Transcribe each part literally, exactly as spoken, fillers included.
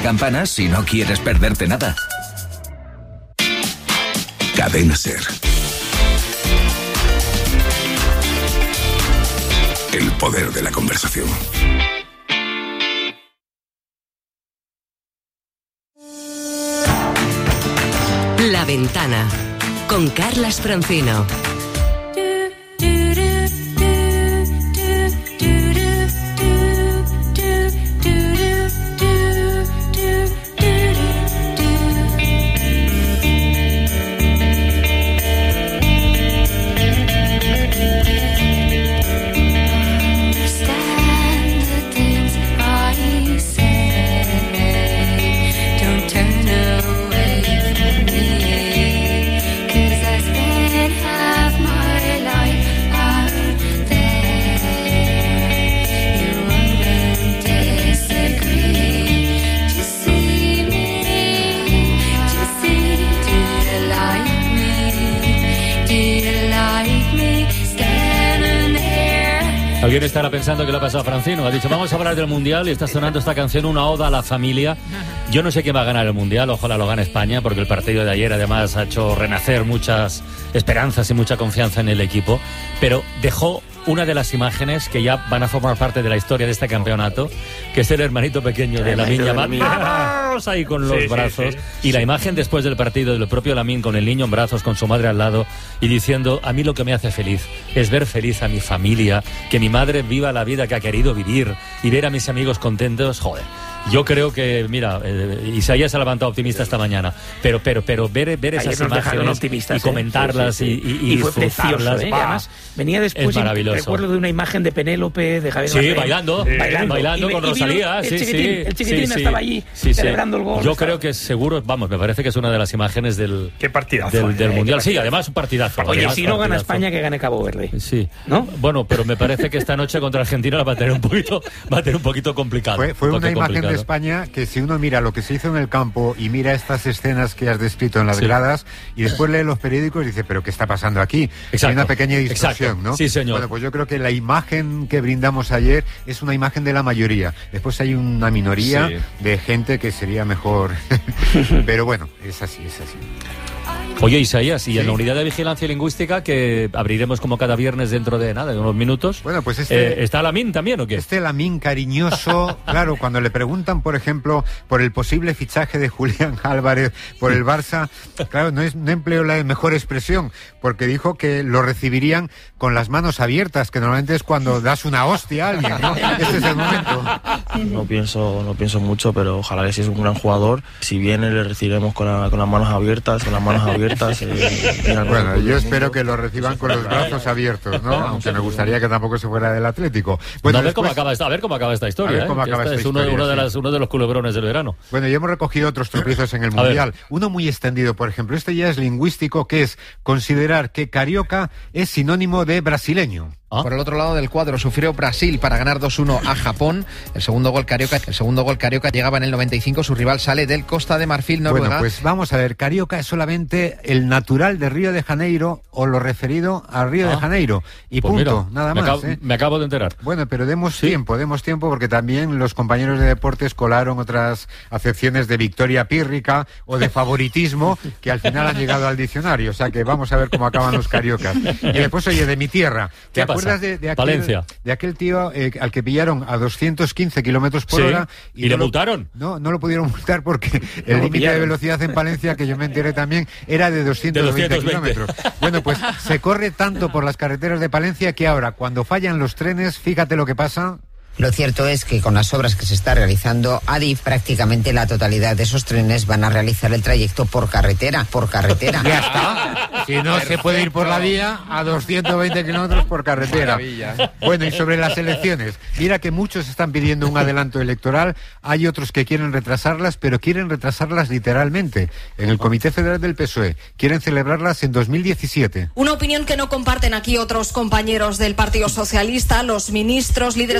campanas si no quieres perderte nada. Cadena SER. El poder de la conversación. La Ventana, con Carlas Francino. Alguien estará pensando que le ha pasado a Francino. Ha dicho, vamos a hablar del Mundial y está sonando esta canción, una oda a la familia. Yo no sé quién va a ganar el Mundial, ojalá lo gane España, porque el partido de ayer además ha hecho renacer muchas esperanzas y mucha confianza en el equipo. Pero dejó una de las imágenes que ya van a formar parte de la historia de este campeonato, que es el hermanito pequeño de Lamine Yamal. ¡Vamos! Ahí con los sí, brazos. Sí, sí. Y la imagen después del partido del propio Lamine con el niño en brazos, con su madre al lado, y diciendo, a mí lo que me hace feliz es ver feliz a mi familia, que mi madre viva la vida que ha querido vivir y ver a mis amigos contentos. Joder. Yo creo que, mira, eh, Isaías se ha levantado optimista esta mañana, pero pero pero ver, ver esas imágenes y comentarlas sí, sí, sí. y, y, y, y fue precioso, ¿eh? Además, venía después, recuerdo de una imagen de Penélope, de Javier Sí, Martín, bailando, sí. bailando, bailando y, con y Rosalía. El sí, chiquitín, sí, el chiquitín sí, estaba allí sí, celebrando sí. el gol. Yo estaba... creo que seguro, vamos, me parece que es una de las imágenes del, qué partidazo, del, del eh, Mundial. partidazo. Sí, además un partidazo. Oye, además, si no partidazo. gana España, que gane Cabo Verde. Sí. ¿No? Bueno, pero me parece que esta noche contra Argentina la va a tener un poquito, va a tener un poquito complicado. Fue, fue un una imagen complicado. de España que si uno mira lo que se hizo en el campo y mira estas escenas que has descrito en las sí. gradas y después lee los periódicos y dice, pero ¿qué está pasando aquí? Exacto. Hay una pequeña distorsión, Exacto. ¿no? Sí, señor. Bueno, pues yo creo que la imagen que brindamos ayer es una imagen de la mayoría. Después hay una minoría sí. de gente que sería mejor. Pero bueno, es así, es así. Oye, Isaías, y sí. en la unidad de vigilancia lingüística, que abriremos como cada viernes dentro de nada, de unos minutos. Bueno, pues este... Eh, ¿Está Lamine también o qué? Este Lamine cariñoso, claro, cuando le preguntan, por ejemplo, por el posible fichaje de Julián Álvarez por el Barça, claro, no, es, no empleo la mejor expresión, porque dijo que lo recibirían con las manos abiertas, que normalmente es cuando das una hostia a alguien, ¿no? Este es el momento. No pienso, no pienso mucho, pero ojalá que si es un gran jugador, si viene le recibiremos con, la, con las manos abiertas, con las manos abiertas. Eh, bueno, yo espero que lo reciban con los brazos abiertos, ¿no? Aunque me gustaría que tampoco se fuera del Atlético. Bueno, a, ver después... cómo acaba esta, a ver cómo acaba esta historia. A ver cómo ¿eh? acaba esta es uno, historia, uno, de sí. las, uno de los culebrones del verano. Bueno, ya hemos recogido otros tropiezos en el Mundial. Uno muy extendido, por ejemplo, este ya es lingüístico, que es considerar que carioca es sinónimo de brasileño. ¿Ah? Por el otro lado del cuadro sufrió Brasil para ganar dos uno a Japón. El segundo gol carioca, el segundo gol carioca llegaba en el noventa y cinco. Su rival sale del Costa de Marfil, Noruega. Bueno, pues vamos a ver. Carioca es solamente el natural de Río de Janeiro o lo referido a Río ah. de Janeiro. Y pues punto, mira, nada me más. Acabo, ¿eh? Me acabo de enterar. Bueno, pero demos ¿Sí? tiempo, demos tiempo, porque también los compañeros de deportes colaron otras acepciones de victoria pírrica o de favoritismo que al final han llegado al diccionario. O sea que vamos a ver cómo acaban los cariocas. Y después, oye, de mi tierra. ¿Te acuerdas de, de aquel, de aquel tío eh, al que pillaron a doscientos quince kilómetros por sí. hora? ¿Y, ¿Y no le multaron? Lo, no, no lo pudieron multar porque el límite de velocidad en Palencia, que yo me enteré también, era de doscientos veinte kilómetros. Bueno, pues se corre tanto por las carreteras de Palencia que ahora, cuando fallan los trenes, fíjate lo que pasa. Lo cierto es que con las obras que se está realizando, Adif, prácticamente la totalidad de esos trenes van a realizar el trayecto por carretera, por carretera. Ya está. Si no Perfecto. Se puede ir por la vía a doscientos veinte kilómetros por carretera. Maravilla. Bueno, y sobre las elecciones, mira que muchos están pidiendo un adelanto electoral, hay otros que quieren retrasarlas, pero quieren retrasarlas literalmente. En el Comité Federal del P S O E quieren celebrarlas en dos mil diecisiete. Una opinión que no comparten aquí otros compañeros del Partido Socialista, los ministros, líderes autonómicos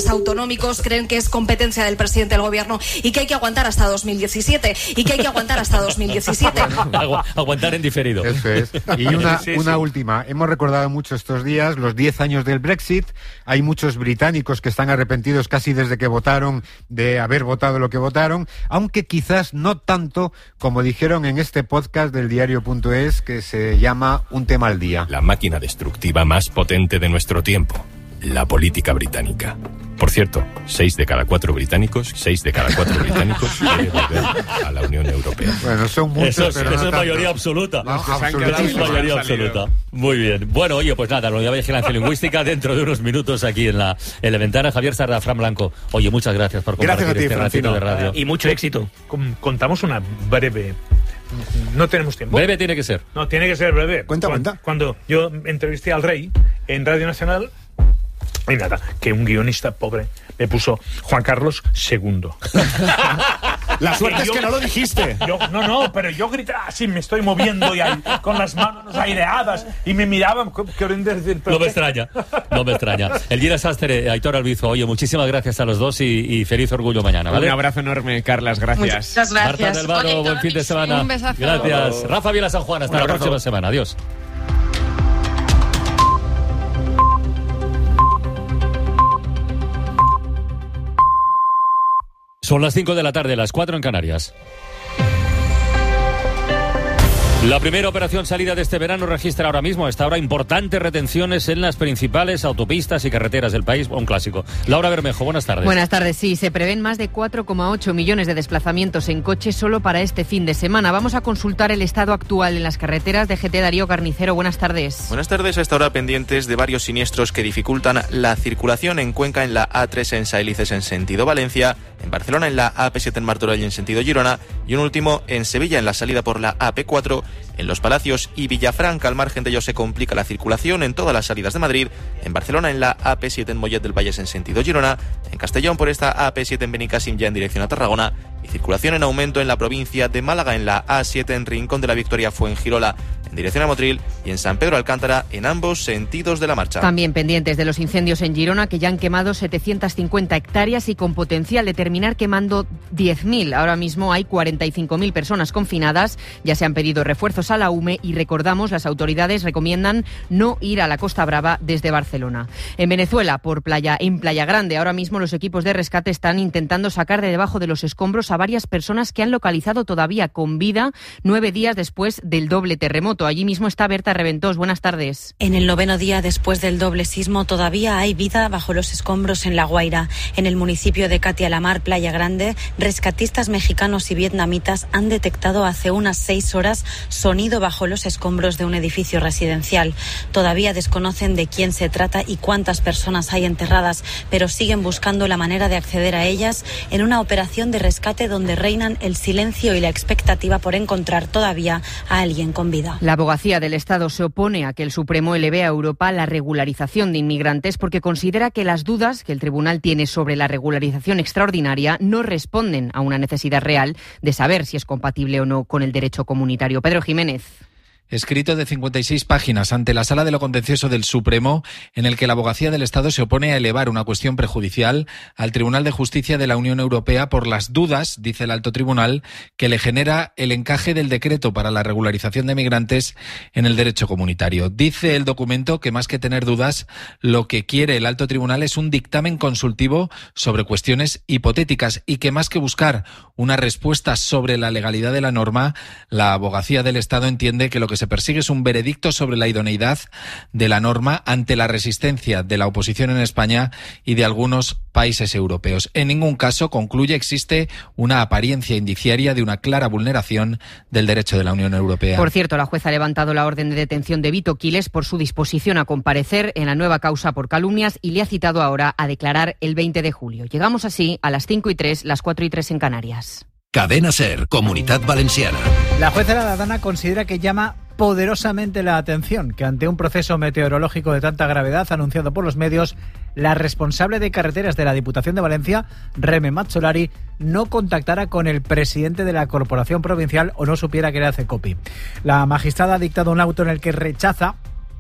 autonómicos creen que es competencia del presidente del gobierno y que hay que aguantar hasta dos mil diecisiete y que hay que aguantar hasta dos mil diecisiete. Agu- aguantar en diferido. Eso es. Y una, Sí, una sí. última. Hemos recordado mucho estos días los diez años del Brexit. Hay muchos británicos que están arrepentidos casi desde que votaron de haber votado lo que votaron, aunque quizás no tanto como dijeron en este podcast del diario.es que se llama Un tema al día. La máquina destructiva más potente de nuestro tiempo, la política británica. Por cierto, seis de cada cuatro británicos, seis de cada cuatro británicos quieren volver a la Unión Europea. Bueno, son muchos, Eso es, pero eso no es tanto. mayoría absoluta. No, Eso es absolutísima. mayoría Han salido. absoluta. Muy bien. Bueno, oye, pues nada, lo de la vigilancia lingüística dentro de unos minutos aquí en la, en la ventana. Javier Sarda, Fran Blanco. Oye, muchas gracias por compartir Gracias a ti, este ratito Francino. de radio. Y mucho éxito. Com- Contamos una breve. No tenemos tiempo. Breve tiene que ser. No, tiene que ser breve. Cuenta, cuando, cuenta. Cuando yo entrevisté al rey en Radio Nacional, y nada, que un guionista pobre me puso Juan Carlos segundo. La suerte Y es yo- que no lo dijiste. Yo, no, no, pero yo gritaba así, me estoy moviendo y ahí, con las manos aireadas y me miraban. Querían decir, ¿pero No me qué? extraña, no me extraña. Elvira Sastre, Aitor Albizu, oye, muchísimas gracias a los dos y, y feliz orgullo mañana, ¿vale? Un abrazo enorme, Carlas, gracias. Muchas gracias. Marta del Varo, Oye, buen fin de semana. un besazo. Gracias. Rafa Viela San Juan, hasta Un la abrazo. próxima semana. Adiós. Son las cinco de la tarde, las cuatro en Canarias. La primera operación salida de este verano registra ahora mismo, hasta ahora, importantes retenciones en las principales autopistas y carreteras del país. Un clásico. Laura Bermejo, buenas tardes. Buenas tardes. Sí, se prevén más de cuatro coma ocho millones de desplazamientos en coche solo para este fin de semana. Vamos a consultar el estado actual en las carreteras. D G T Darío Carnicero, buenas tardes. Buenas tardes. A esta hora pendientes de varios siniestros que dificultan la circulación en Cuenca, en la A tres en Saelices en sentido Valencia, en Barcelona en la A P siete en Martorell en sentido Girona y un último en Sevilla en la salida por la A P cuatro. En Los Palacios y Villafranca, al margen de ello, se complica la circulación en todas las salidas de Madrid. En Barcelona, en la A P siete en Mollet del Vallès en sentido Girona. En Castellón, por esta A P siete en Benicàssim ya en dirección a Tarragona. Y circulación en aumento en la provincia de Málaga, en la A siete en Rincón de la Victoria Fuengirola en dirección a Motril. Y en San Pedro Alcántara, en ambos sentidos de la marcha. También pendientes de los incendios en Girona, que ya han quemado setecientas cincuenta hectáreas y con potencial de terminar quemando diez mil. Ahora mismo hay cuarenta y cinco mil personas confinadas. Ya se han pedido refuerzos a la U M E y recordamos, las autoridades recomiendan no ir a la Costa Brava desde Barcelona. En Venezuela, por playa, en Playa Grande, ahora mismo los equipos de rescate están intentando sacar de debajo de los escombros a varias personas que han localizado todavía con vida nueve días después del doble terremoto. Allí mismo está Berta Reventós. Buenas tardes. En el noveno día después del doble sismo todavía hay vida bajo los escombros en La Guaira. En el municipio de Catialamar, Playa Grande, rescatistas mexicanos y vietnamitas han detectado hace unas seis horas sonido bajo los escombros de un edificio residencial. Todavía desconocen de quién se trata y cuántas personas hay enterradas, pero siguen buscando la manera de acceder a ellas en una operación de rescate donde reinan el silencio y la expectativa por encontrar todavía a alguien con vida. La abogacía del Estado se opone a que el Supremo eleve a Europa la regularización de inmigrantes porque considera que las dudas que el tribunal tiene sobre la regularización extraordinaria no responden a una necesidad real de saber si es compatible o no con el derecho comunitario. Pedro Jiménez. Escrito de cincuenta y seis páginas ante la Sala de lo Contencioso del Supremo, en el que la Abogacía del Estado se opone a elevar una cuestión prejudicial al Tribunal de Justicia de la Unión Europea por las dudas, dice el alto tribunal, que le genera el encaje del decreto para la regularización de migrantes en el derecho comunitario. Dice el documento que más que tener dudas, lo que quiere el alto tribunal es un dictamen consultivo sobre cuestiones hipotéticas y que más que buscar una respuesta sobre la legalidad de la norma, la Abogacía del Estado entiende que lo que se persigue es un veredicto sobre la idoneidad de la norma ante la resistencia de la oposición en España y de algunos países europeos. En ningún caso, concluye, existe una apariencia indiciaria de una clara vulneración del derecho de la Unión Europea. Por cierto, la jueza ha levantado la orden de detención de Vito Quiles por su disposición a comparecer en la nueva causa por calumnias y le ha citado ahora a declarar el veinte de julio. Llegamos así a las cinco y tres, las cuatro y tres en Canarias. Cadena SER, Comunitat Valenciana. La jueza Ladana considera que llama poderosamente la atención que ante un proceso meteorológico de tanta gravedad anunciado por los medios, la responsable de carreteras de la Diputación de Valencia, Reme Mazzolari, no contactara con el presidente de la Corporación Provincial o no supiera que era Cecopi. La magistrada ha dictado un auto en el que rechaza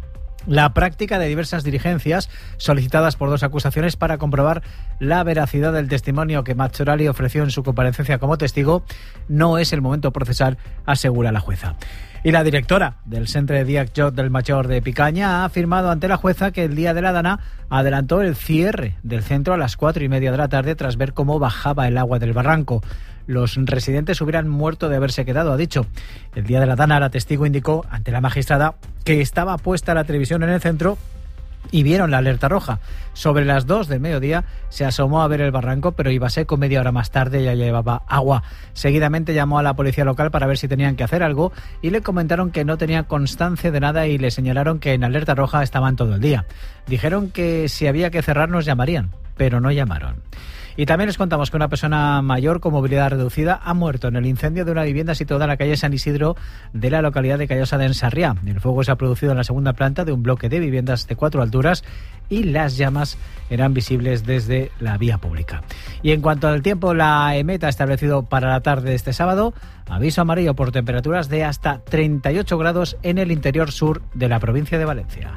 la práctica de diversas diligencias solicitadas por dos acusaciones para comprobar la veracidad del testimonio que Mazorali ofreció en su comparecencia como testigo no es el momento procesal, asegura la jueza. Y la directora del Centre de Diac Joc del Major de Picaña ha afirmado ante la jueza que el día de la Dana adelantó el cierre del centro a las cuatro y media de la tarde tras ver cómo bajaba el agua del barranco. Los residentes hubieran muerto de haberse quedado, ha dicho. El día de la Dana, la testigo indicó ante la magistrada que estaba puesta la televisión en el centro y vieron la alerta roja. Sobre las dos del mediodía se asomó a ver el barranco, pero iba seco. Media hora más tarde ya llevaba agua. Seguidamente llamó a la policía local para ver si tenían que hacer algo y le comentaron que no tenían constancia de nada y le señalaron que en alerta roja estaban todo el día. Dijeron que si había que cerrar nos llamarían, pero no llamaron. Y también les contamos que una persona mayor con movilidad reducida ha muerto en el incendio de una vivienda situada en la calle San Isidro de la localidad de Callosa de Ensarriá. El fuego se ha producido en la segunda planta de un bloque de viviendas de cuatro alturas y las llamas eran visibles desde la vía pública. Y en cuanto al tiempo, la EMET ha establecido para la tarde de este sábado aviso amarillo por temperaturas de hasta treinta y ocho grados en el interior sur de la provincia de Valencia.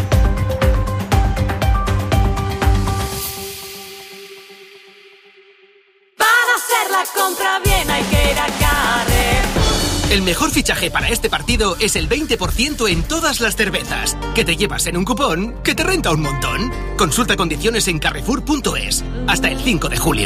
Compra bien, hay que ir a Carrefour. El mejor fichaje para este partido es el veinte por ciento en todas las cervezas, que te llevas en un cupón que te renta un montón. Consulta condiciones en carrefour punto es. Hasta el cinco de julio.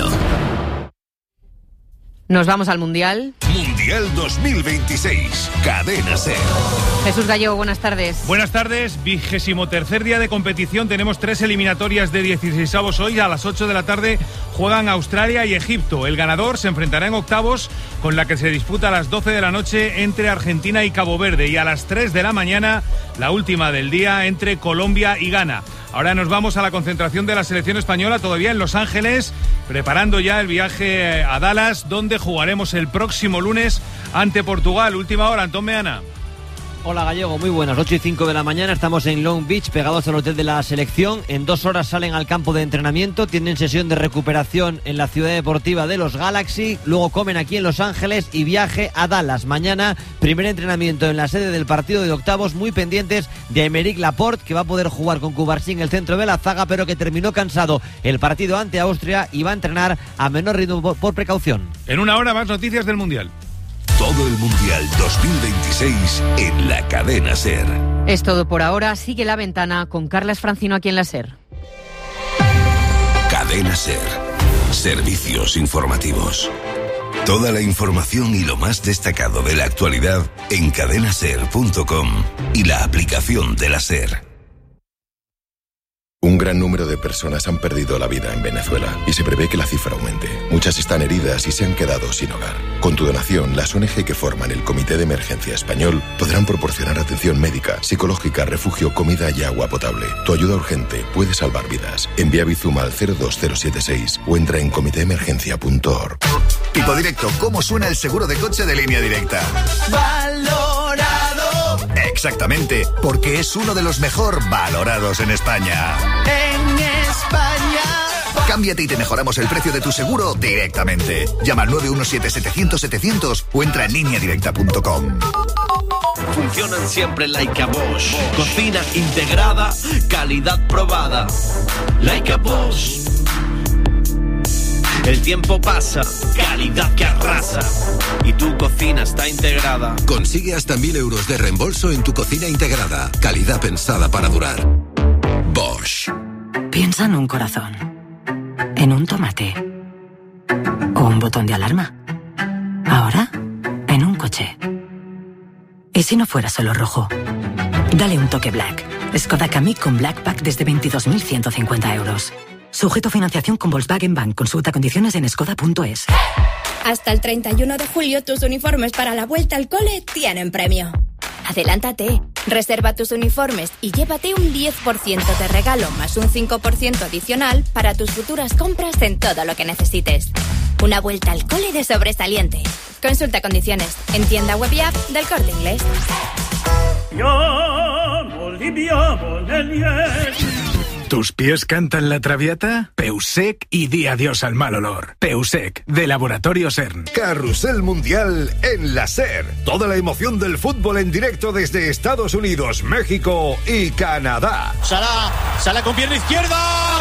Nos vamos al Mundial. Mundial dos mil veintiséis. Cadena SER. Jesús Gallego, buenas tardes. Buenas tardes. Vigésimo tercer día de competición. Tenemos tres eliminatorias de dieciseisavos hoy. A las ocho de la tarde juegan Australia y Egipto. El ganador se enfrentará en octavos con la que se disputa a las doce de la noche entre Argentina y Cabo Verde. Y a las tres de la mañana, la última del día, entre Colombia y Ghana. Ahora nos vamos a la concentración de la selección española, todavía en Los Ángeles, preparando ya el viaje a Dallas, donde jugaremos el próximo lunes ante Portugal. Última hora, Antón Meana. Hola Gallego, muy buenas. ocho y cinco de la mañana, estamos en Long Beach, pegados al hotel de la selección. En dos horas salen al campo de entrenamiento, tienen sesión de recuperación en la ciudad deportiva de los Galaxy, luego comen aquí en Los Ángeles y viaje a Dallas. Mañana, primer entrenamiento en la sede del partido de octavos, muy pendientes de Aymeric Laporte, que va a poder jugar con Cubarsí en el centro de la zaga, pero que terminó cansado el partido ante Austria y va a entrenar a menor ritmo por, por precaución. En una hora más noticias del Mundial. Todo el Mundial dos mil veintiséis en la Cadena SER. Es todo por ahora. Sigue La Ventana con Carlas Francino aquí en la SER. Cadena SER. Servicios informativos. Toda la información y lo más destacado de la actualidad en cadena ser punto com y la aplicación de la SER. Un gran número de personas han perdido la vida en Venezuela y se prevé que la cifra aumente. Muchas están heridas y se han quedado sin hogar. Con tu donación, las O N G que forman el Comité de Emergencia Español podrán proporcionar atención médica, psicológica, refugio, comida y agua potable. Tu ayuda urgente puede salvar vidas. Envía Bizum al cero dos cero siete seis o entra en comité emergencia punto org. Tipo directo, ¿cómo suena el seguro de coche de Línea Directa? ¡Valorado! Exactamente, porque es uno de los mejor valorados en España. En España. Cámbiate y te mejoramos el precio de tu seguro directamente. Llama al nueve uno siete setecientos setecientos o entra en línea directa punto com. Funcionan siempre like a Bosch. Cocina integrada, calidad probada. Like a Bosch. El tiempo pasa, calidad que arrasa. Y tu cocina está integrada. Consigue hasta mil euros de reembolso en tu cocina integrada. Calidad pensada para durar. Bosch. Piensa en un corazón, en un tomate o un botón de alarma. Ahora, en un coche. ¿Y si no fuera solo rojo? Dale un toque Black. Skoda Kamiq con Black Pack desde veintidós mil ciento cincuenta euros. Sujeto a financiación con Volkswagen Bank. Consulta condiciones en skoda punto es. Hasta el treinta y uno de julio tus uniformes para la vuelta al cole tienen premio. Adelántate, reserva tus uniformes y llévate un diez por ciento de regalo más un cinco por ciento adicional para tus futuras compras en todo lo que necesites. Una vuelta al cole de sobresaliente. Consulta condiciones en tienda web y app del Corte Inglés. ¿Tus pies cantan la traviata? Peusec y di adiós al mal olor. Peusec, de Laboratorio CERN. Carrusel Mundial en la SER. Toda la emoción del fútbol en directo desde Estados Unidos, México y Canadá. Salah, Salah con pierna izquierda.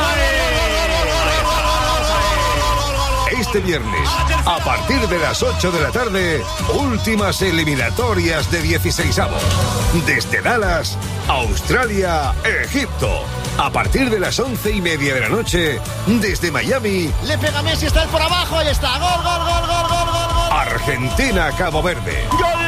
Este viernes, a partir de las ocho de la tarde, últimas eliminatorias de dieciseisavos. Desde Dallas, Australia, Egipto. A partir de las once y media de la noche, desde Miami. Le pega Messi, está él por abajo, ahí está. Gol, gol, gol, gol, gol, gol, gol. Argentina, Cabo Verde. ¡Gol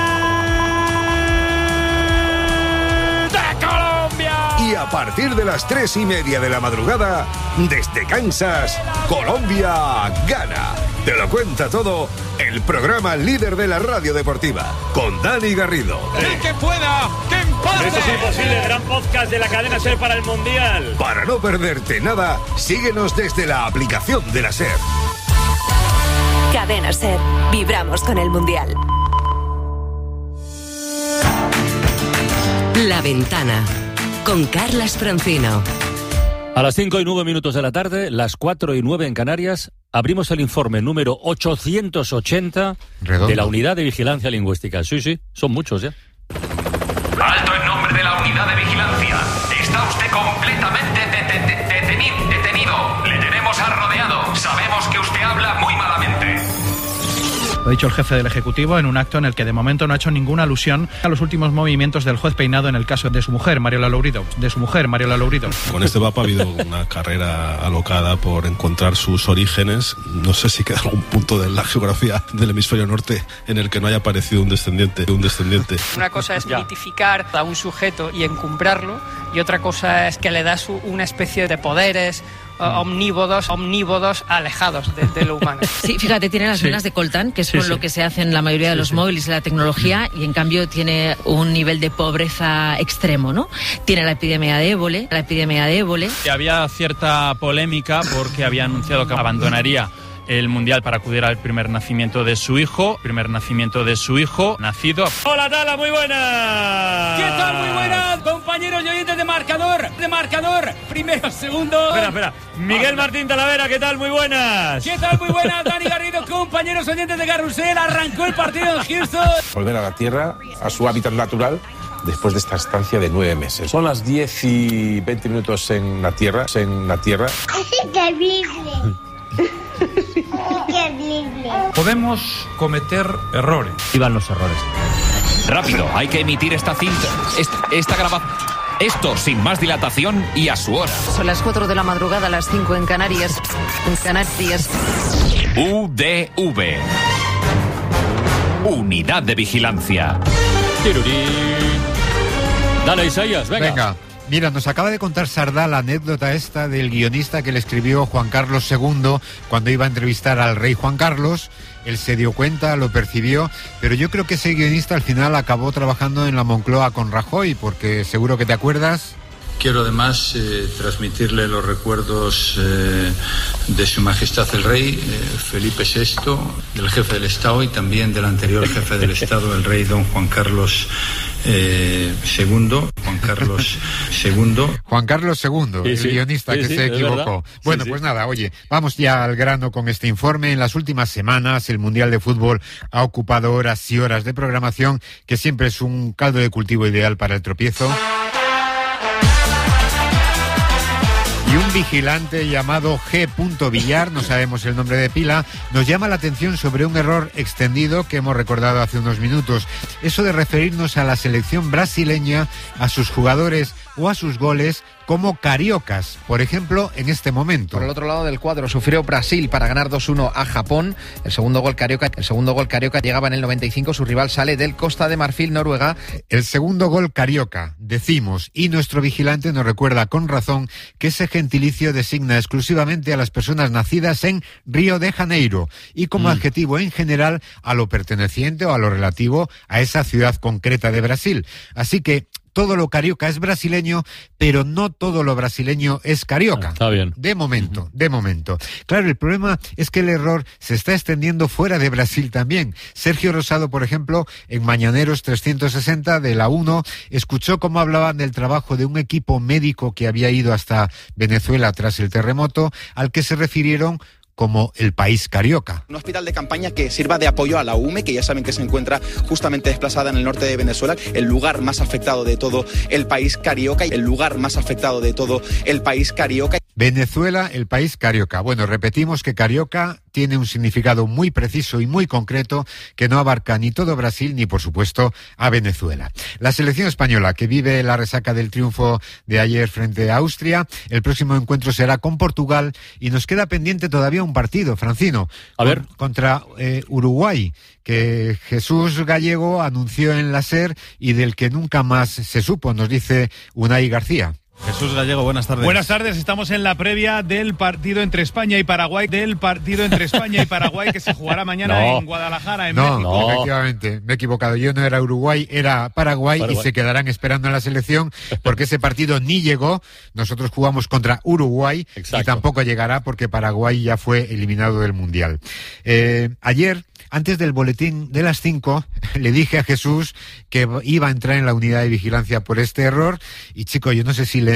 de Colombia! Y a partir de las tres y media de la madrugada, desde Kansas, Colombia, Ghana. Te lo cuenta todo el programa líder de la radio deportiva, con Dani Garrido. ¡El que pueda! ¡Que empate! Esto es imposible, gran podcast de la cadena SER para el Mundial. Para no perderte nada, síguenos desde la aplicación de la SER. Cadena SER. Vibramos con el Mundial. La Ventana, con Carlas Francino. A las cinco y nueve minutos de la tarde, las cuatro y nueve en Canarias, abrimos el informe número ochocientos ochenta Redondo. De la Unidad de Vigilancia Lingüística. Sí, sí, son muchos ya. Alto en nombre de la Unidad de Vigilancia. Está usted completamente de- de- de- detenido, detenido. Le tenemos arrodeado. Sabemos que usted habla muy malamente. Lo ha dicho el jefe del Ejecutivo en un acto en el que de momento no ha hecho ninguna alusión a los últimos movimientos del juez Peinado en el caso de su mujer, Mariola Lourido. De su mujer, Mariola Lourido. Con este Papa ha habido una carrera alocada por encontrar sus orígenes. No sé si queda algún punto de la geografía del hemisferio norte en el que no haya aparecido un descendiente, un descendiente. Una cosa es mitificar a un sujeto y encumbrarlo, y otra cosa es que le das una especie de poderes omnívodos, omnívodos alejados de, de lo humano. Sí, fíjate, tiene las Sí. venas de coltán, que es Sí, con sí. lo que se hacen la mayoría de Sí, los sí. móviles y la tecnología, y en cambio tiene un nivel de pobreza extremo, ¿no? Tiene la epidemia de ébola, la epidemia de ébola. Había cierta polémica porque había anunciado que abandonaría el Mundial para acudir al primer nacimiento de su hijo, primer nacimiento de su hijo, nacido. Hola, Tala, muy buenas. ¿Qué tal? Muy buenas, compañeros y oyentes de marcador, de marcador, primero, segundo. Espera, espera. Miguel Martín Talavera, ¿qué tal? Muy buenas. ¿Qué tal? Muy buenas, Dani Garrido, compañeros oyentes de Carrusel. Arrancó el partido en Houston. Volver a la Tierra, a su hábitat natural, después de esta estancia de nueve meses. Son las diez y veinte minutos en la Tierra, en la Tierra. Es increíble. Increíble. Podemos cometer errores. Iban los errores. Rápido, hay que emitir esta cinta, esta, esta grabación. Esto sin más dilatación y a su hora. Son las cuatro de la madrugada, las cinco en Canarias. En Canarias. U D V. Unidad de Vigilancia. Tirurí. Dale, Isaías, venga. Venga. Mira, nos acaba de contar Sardá la anécdota esta del guionista que le escribió Juan Carlos segundo cuando iba a entrevistar al rey Juan Carlos. Él se dio cuenta, lo percibió, pero yo creo que ese guionista al final acabó trabajando en la Moncloa con Rajoy, porque seguro que te acuerdas. Quiero además eh, transmitirle los recuerdos eh, de Su Majestad el Rey, eh, Felipe sexto, del jefe del Estado y también del anterior jefe del Estado, el rey don Juan Carlos eh, segundo. Juan Carlos segundo. Juan Carlos segundo, Sí, el sí. guionista Sí, que sí, se es equivocó. verdad. Bueno, Sí, sí. pues nada, oye, vamos ya al grano con este informe. En las últimas semanas el Mundial de Fútbol ha ocupado horas y horas de programación, que siempre es un caldo de cultivo ideal para el tropiezo. Y un vigilante llamado G. Villar, no sabemos el nombre de pila, nos llama la atención sobre un error extendido que hemos recordado hace unos minutos. Eso de referirnos a la selección brasileña, a sus jugadores o a sus goles como cariocas, por ejemplo, en este momento. Por el otro lado del cuadro sufrió Brasil para ganar dos uno a Japón. El segundo gol carioca, el segundo gol carioca llegaba en el noventa y cinco, su rival sale del Costa de Marfil, Noruega. El segundo gol carioca, decimos, y nuestro vigilante nos recuerda con razón que ese gentilicio designa exclusivamente a las personas nacidas en Río de Janeiro y como mm. adjetivo en general a lo perteneciente o a lo relativo a esa ciudad concreta de Brasil. Así que todo lo carioca es brasileño, pero no todo lo brasileño es carioca. Está bien. De momento, de momento. Claro, el problema es que el error se está extendiendo fuera de Brasil también. Sergio Rosado, por ejemplo, en Mañaneros trescientos sesenta de la uno, escuchó cómo hablaban del trabajo de un equipo médico que había ido hasta Venezuela tras el terremoto, al que se refirieron como el país carioca. Un hospital de campaña que sirva de apoyo a la U M E, que ya saben que se encuentra justamente desplazada en el norte de Venezuela, el lugar más afectado de todo el país carioca, el lugar más afectado de todo el país carioca. Venezuela, el país carioca. Bueno, repetimos que carioca tiene un significado muy preciso y muy concreto que no abarca ni todo Brasil ni, por supuesto, a Venezuela. La selección española, que vive la resaca del triunfo de ayer frente a Austria, el próximo encuentro será con Portugal y nos queda pendiente todavía un partido, Francino, a ver, con, contra eh, Uruguay, que Jesús Gallego anunció en la SER y del que nunca más se supo, nos dice Unai García. Jesús Gallego, buenas tardes. Buenas tardes, estamos en la previa del partido entre España y Paraguay, del partido entre España y Paraguay que se jugará mañana no. en Guadalajara, en no, México. No, efectivamente, me he equivocado, yo no era Uruguay, era Paraguay, Paraguay y se quedarán esperando en la selección porque ese partido ni llegó, nosotros jugamos contra Uruguay. Exacto. Y tampoco llegará porque Paraguay ya fue eliminado del Mundial. Eh, ayer, antes del boletín de las cinco, le dije a Jesús que iba a entrar en la unidad de vigilancia por este error y chico, yo no sé si le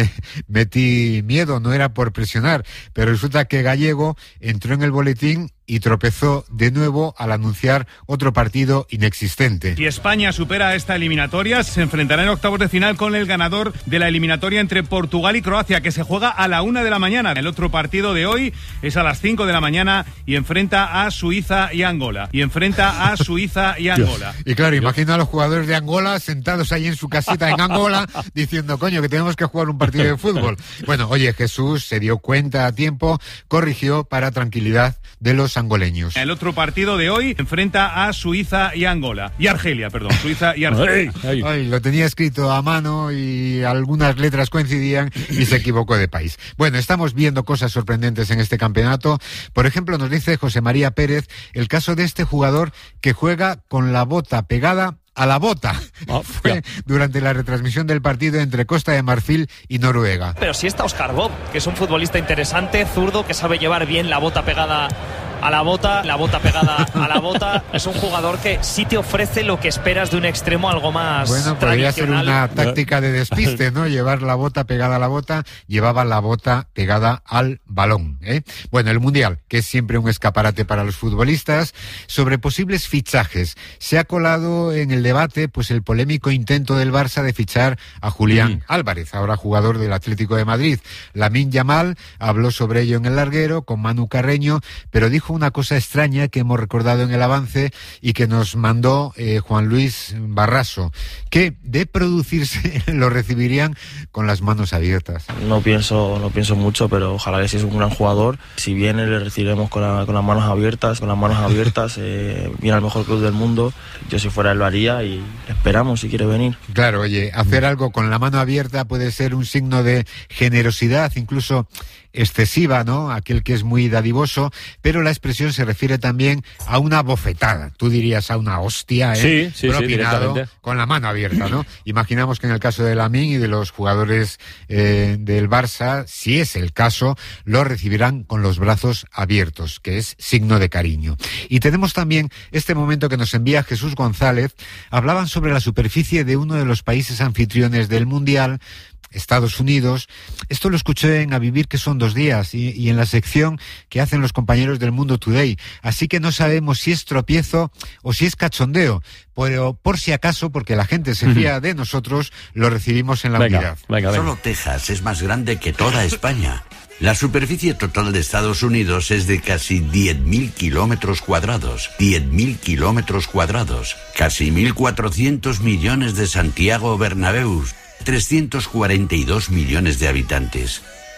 metí miedo, no era por presionar, pero resulta que Gallego entró en el boletín y tropezó de nuevo al anunciar otro partido inexistente. Y España supera esta eliminatoria, se enfrentará en octavos de final con el ganador de la eliminatoria entre Portugal y Croacia, que se juega a la una de la mañana. El otro partido de hoy es a las cinco de la mañana y enfrenta a Suiza y Angola. Y enfrenta a Suiza y Angola. Y claro, imagino a los jugadores de Angola sentados ahí en su casita en Angola diciendo, coño, que tenemos que jugar un partido de fútbol. Bueno, oye, Jesús se dio cuenta a tiempo, corrigió para tranquilidad de los angoleños. El otro partido de hoy enfrenta a Suiza y Angola. Y Argelia, perdón. Suiza y Argelia. Ay, ay, lo tenía escrito a mano y algunas letras coincidían y se equivocó de país. Bueno, estamos viendo cosas sorprendentes en este campeonato. Por ejemplo, nos dice José María Pérez el caso de este jugador que juega con la bota pegada a la bota. Oh, Fue durante la retransmisión del partido entre Costa de Marfil y Noruega. Pero sí está Oscar Bob, que es un futbolista interesante, zurdo, que sabe llevar bien la bota pegada a la bota, la bota pegada a la bota. Es un jugador que sí te ofrece lo que esperas de un extremo algo más bueno, podría ser una táctica de despiste, ¿no? Llevar la bota pegada a la bota, llevaba la bota pegada al balón, ¿eh? Bueno, el Mundial, que es siempre un escaparate para los futbolistas, sobre posibles fichajes. Se ha colado en el debate, pues el polémico intento del Barça de fichar a Julián mm. Álvarez, ahora jugador del Atlético de Madrid. Lamine Yamal habló sobre ello en el larguero con Manu Carreño, pero dijo una cosa extraña que hemos recordado en el avance y que nos mandó eh, Juan Luis Barraso, que de producirse lo recibirían con las manos abiertas. No pienso, no pienso mucho, pero ojalá que si es un gran jugador, si viene le recibiremos con, la, con las manos abiertas, con las manos abiertas, eh, viene al mejor club del mundo. Yo si fuera él lo haría y esperamos si quiere venir. Claro, oye, hacer algo con la mano abierta puede ser un signo de generosidad, incluso excesiva, ¿no? Aquel que es muy dadivoso, pero la expresión se refiere también a una bofetada. Tú dirías a una hostia, ¿eh? Sí, sí, propinado sí, con la mano abierta, ¿no? Imaginamos que en el caso de Lamine y de los jugadores eh, del Barça, si es el caso, lo recibirán con los brazos abiertos, que es signo de cariño. Y tenemos también este momento que nos envía Jesús González. Hablaban sobre la superficie de uno de los países anfitriones del Mundial, Estados Unidos. Esto lo escuché en A Vivir, que son dos días, y, y en la sección que hacen los compañeros del Mundo Today. Así que no sabemos si es tropiezo o si es cachondeo, pero por si acaso, porque la gente se fía de nosotros, lo recibimos en la venga, unidad. Venga, venga. Solo Texas es más grande que toda España. La superficie total de Estados Unidos es de casi diez mil kilómetros cuadrados. diez mil kilómetros cuadrados. Casi mil cuatrocientos millones de Santiago Bernabéus. trescientos cuarenta y dos millones de habitantes.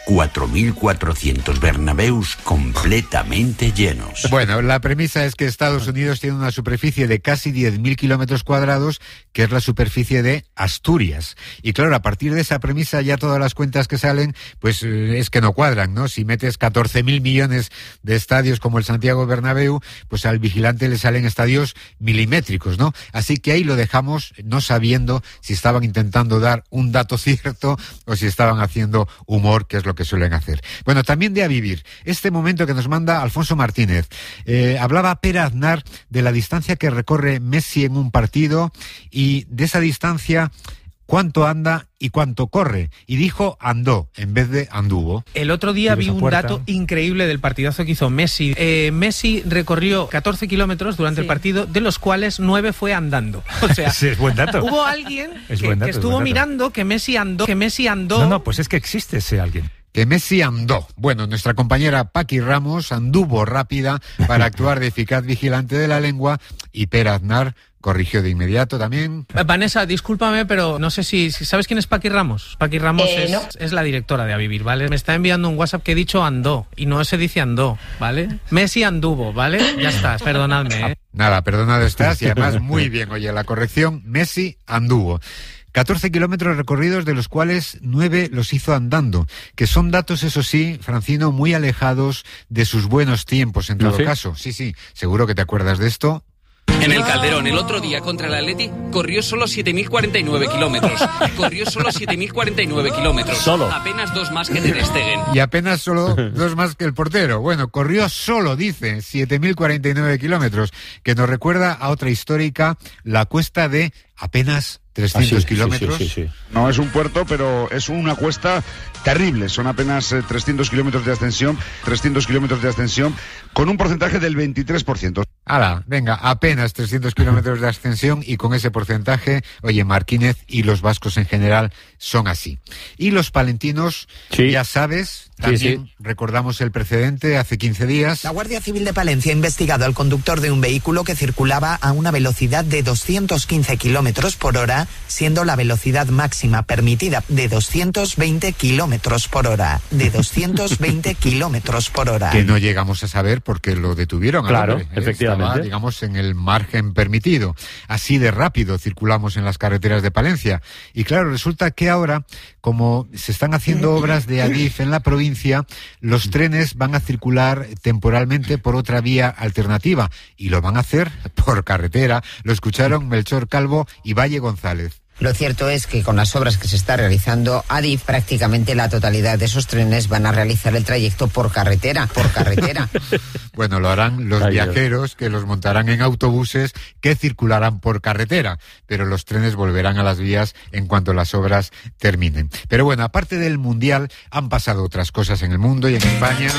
cuatro mil cuatrocientos Bernabéus completamente llenos. Bueno, la premisa es que Estados Unidos tiene una superficie de casi diez mil kilómetros cuadrados, que es la superficie de Asturias. Y claro, a partir de esa premisa ya todas las cuentas que salen, pues eh, es que no cuadran, ¿no? Si metes catorce mil millones de estadios como el Santiago Bernabéu, pues al vigilante le salen estadios milimétricos, ¿no? Así que ahí lo dejamos, no sabiendo si estaban intentando dar un dato cierto o si estaban haciendo humor, que es lo que suelen hacer. Bueno, también de a vivir. Este momento que nos manda Alfonso Martínez. Eh, hablaba Pere Aznar de la distancia que recorre Messi en un partido y de esa distancia cuánto anda y cuánto corre. Y dijo andó en vez de anduvo. El otro día vi un dato increíble del partidazo que hizo Messi. Eh, Messi recorrió catorce kilómetros durante sí. el partido, de los cuales nueve fue andando. O sea, sí, es buen dato. Hubo alguien es que, buen dato, que estuvo mirando que Messi andó, que Messi andó. No, no, pues es que existe ese alguien. Que Messi andó. Bueno, nuestra compañera Paqui Ramos anduvo rápida para actuar de eficaz vigilante de la lengua y Pere Aznar corrigió de inmediato también. Vanessa, discúlpame, pero no sé si, si ¿sabes quién es Paqui Ramos? Paqui Ramos eh, es, no. es la directora de A Vivir, ¿vale? Me está enviando un WhatsApp que he dicho andó, y no se dice andó, ¿vale? Messi anduvo, ¿vale? Ya estás, perdonadme, ¿eh? Nada, perdonado estás, y además muy bien, oye, la corrección, Messi anduvo. catorce kilómetros recorridos, de los cuales nueve los hizo andando, que son datos, eso sí, Francino, muy alejados de sus buenos tiempos, en todo ¿Sí? caso. Sí, sí, seguro que te acuerdas de esto. En el Calderón, el otro día contra el Atleti, corrió solo siete mil cuarenta y nueve kilómetros. Corrió solo siete mil cuarenta y nueve kilómetros. Solo. Apenas dos más que Ter Stegen. Y apenas solo dos más que el portero. Bueno, corrió solo, dice, siete mil cuarenta y nueve kilómetros, que nos recuerda a otra histórica, la cuesta de apenas trescientos ah, sí, kilómetros. Sí, sí, sí, sí. No es un puerto, pero es una cuesta terrible. Son apenas eh, trescientos kilómetros de ascensión, trescientos kilómetros de ascensión, con un porcentaje del veintitrés por ciento. Hala, venga, apenas trescientos kilómetros de ascensión y con ese porcentaje, oye, Martínez y los vascos en general son así. Y los palentinos, sí. ya sabes, también sí, sí. recordamos el precedente hace quince días. La Guardia Civil de Palencia ha investigado al conductor de un vehículo que circulaba a una velocidad de doscientos quince kilómetros por hora, siendo la velocidad máxima permitida de doscientos veinte kilómetros por hora. De doscientos veinte kilómetros por hora. Que no llegamos a saber por qué lo detuvieron. Claro, hombre, ¿eh? efectivamente. Estaba, digamos, en el margen permitido. Así de rápido circulamos en las carreteras de Palencia. Y claro, resulta que ahora, como se están haciendo obras de Adif en la provincia, los trenes van a circular temporalmente por otra vía alternativa. Y lo van a hacer por carretera. Lo escucharon Melchor Calvo y Valle González. Lo cierto es que con las obras que se está realizando Adif, prácticamente la totalidad de esos trenes van a realizar el trayecto por carretera, por carretera. Bueno, lo harán los Ay, viajeros, que los montarán en autobuses que circularán por carretera, pero los trenes volverán a las vías en cuanto las obras terminen. Pero bueno, aparte del Mundial, han pasado otras cosas en el mundo y en España.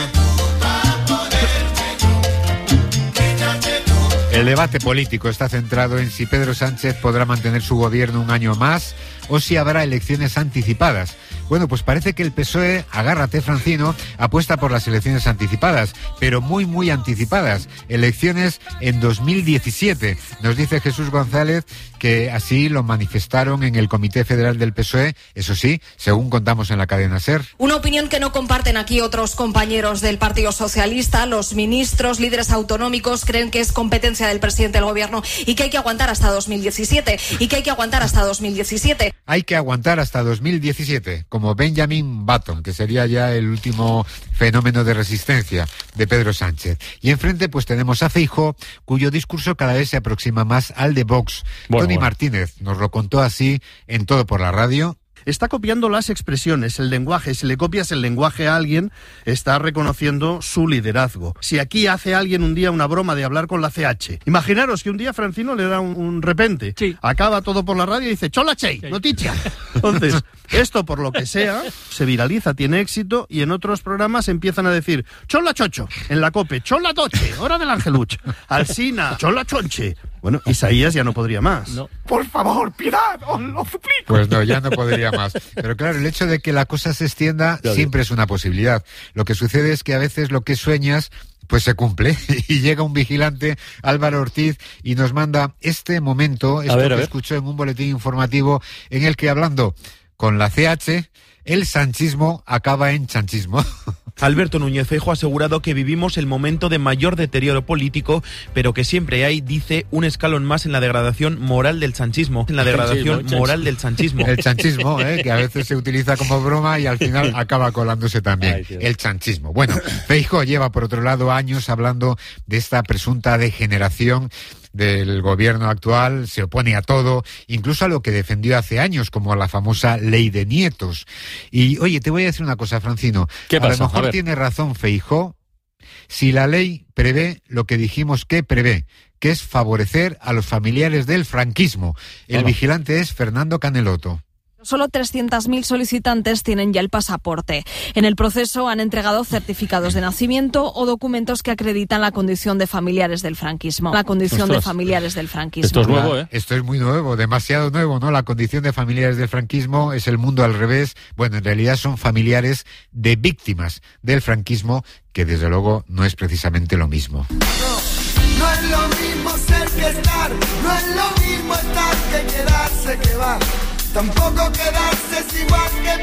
El debate político está centrado en si Pedro Sánchez podrá mantener su gobierno un año más o si habrá elecciones anticipadas. Bueno, pues parece que el P S O E, agárrate Francino, apuesta por las elecciones anticipadas, pero muy, muy anticipadas. Elecciones en dos mil diecisiete. Nos dice Jesús González que así lo manifestaron en el Comité Federal del P S O E, eso sí, según contamos en la cadena SER. Una opinión que no comparten aquí otros compañeros del Partido Socialista. Los ministros, líderes autonómicos creen que es competencia del presidente del gobierno y que hay que aguantar hasta dos mil diecisiete. Y que hay que aguantar hasta dos mil diecisiete. Hay que aguantar hasta dos mil diecisiete, como Benjamin Button, que sería ya el último fenómeno de resistencia de Pedro Sánchez. Y enfrente pues tenemos a Feijóo, cuyo discurso cada vez se aproxima más al de Vox. Bueno, Tony bueno. Martínez nos lo contó así en Todo por la Radio. Está copiando las expresiones, el lenguaje. Si le copias el lenguaje a alguien, está reconociendo su liderazgo. Si aquí hace alguien un día una broma de hablar con la C H, imaginaros que un día Francino le da un, un repente, sí. acaba Todo por la Radio y dice chola chey, sí. noticia. Entonces, esto por lo que sea, se viraliza, tiene éxito y en otros programas empiezan a decir chola chocho, en la COPE, chola toche, hora del Angeluch, Alsina, chola chonche. Bueno, Isaías ya no podría más. No. Por favor, piedad, os lo suplico. Pues no, ya no podría más. Pero claro, el hecho de que la cosa se extienda claro. siempre es una posibilidad. Lo que sucede es que a veces lo que sueñas pues se cumple y llega un vigilante, Álvaro Ortiz, y nos manda este momento, esto a ver, a que ver. escuchó en un boletín informativo en el que hablando con la C H el sanchismo acaba en chanchismo. Alberto Núñez Feijóo ha asegurado que vivimos el momento de mayor deterioro político, pero que siempre hay, dice, un escalón más en la degradación moral del sanchismo. En la degradación chanchismo, moral del sanchismo. El chanchismo, ¿eh? Que a veces se utiliza como broma y al final acaba colándose también. Ay, el chanchismo. Bueno, Feijóo lleva, por otro lado, años hablando de esta presunta degeneración del gobierno actual, se opone a todo, incluso a lo que defendió hace años, como a la famosa ley de nietos. Y, oye, te voy a decir una cosa, Francino. ¿Qué pasa? A lo mejor tiene razón Feijóo si la ley prevé lo que dijimos que prevé, que es favorecer a los familiares del franquismo. El Bueno. vigilante es Fernando Caneloto. Solo trescientos mil solicitantes tienen ya el pasaporte. En el proceso han entregado certificados de nacimiento o documentos que acreditan la condición de familiares del franquismo. La condición Ostras. de familiares del franquismo. Esto es nuevo, ¿eh? Esto es muy nuevo, demasiado nuevo, ¿no? La condición de familiares del franquismo es el mundo al revés. Bueno, en realidad son familiares de víctimas del franquismo, que desde luego no es precisamente lo mismo. No es lo mismo ser que estar, no es lo mismo estar que quedarse que va. Tampoco quedarse es igual que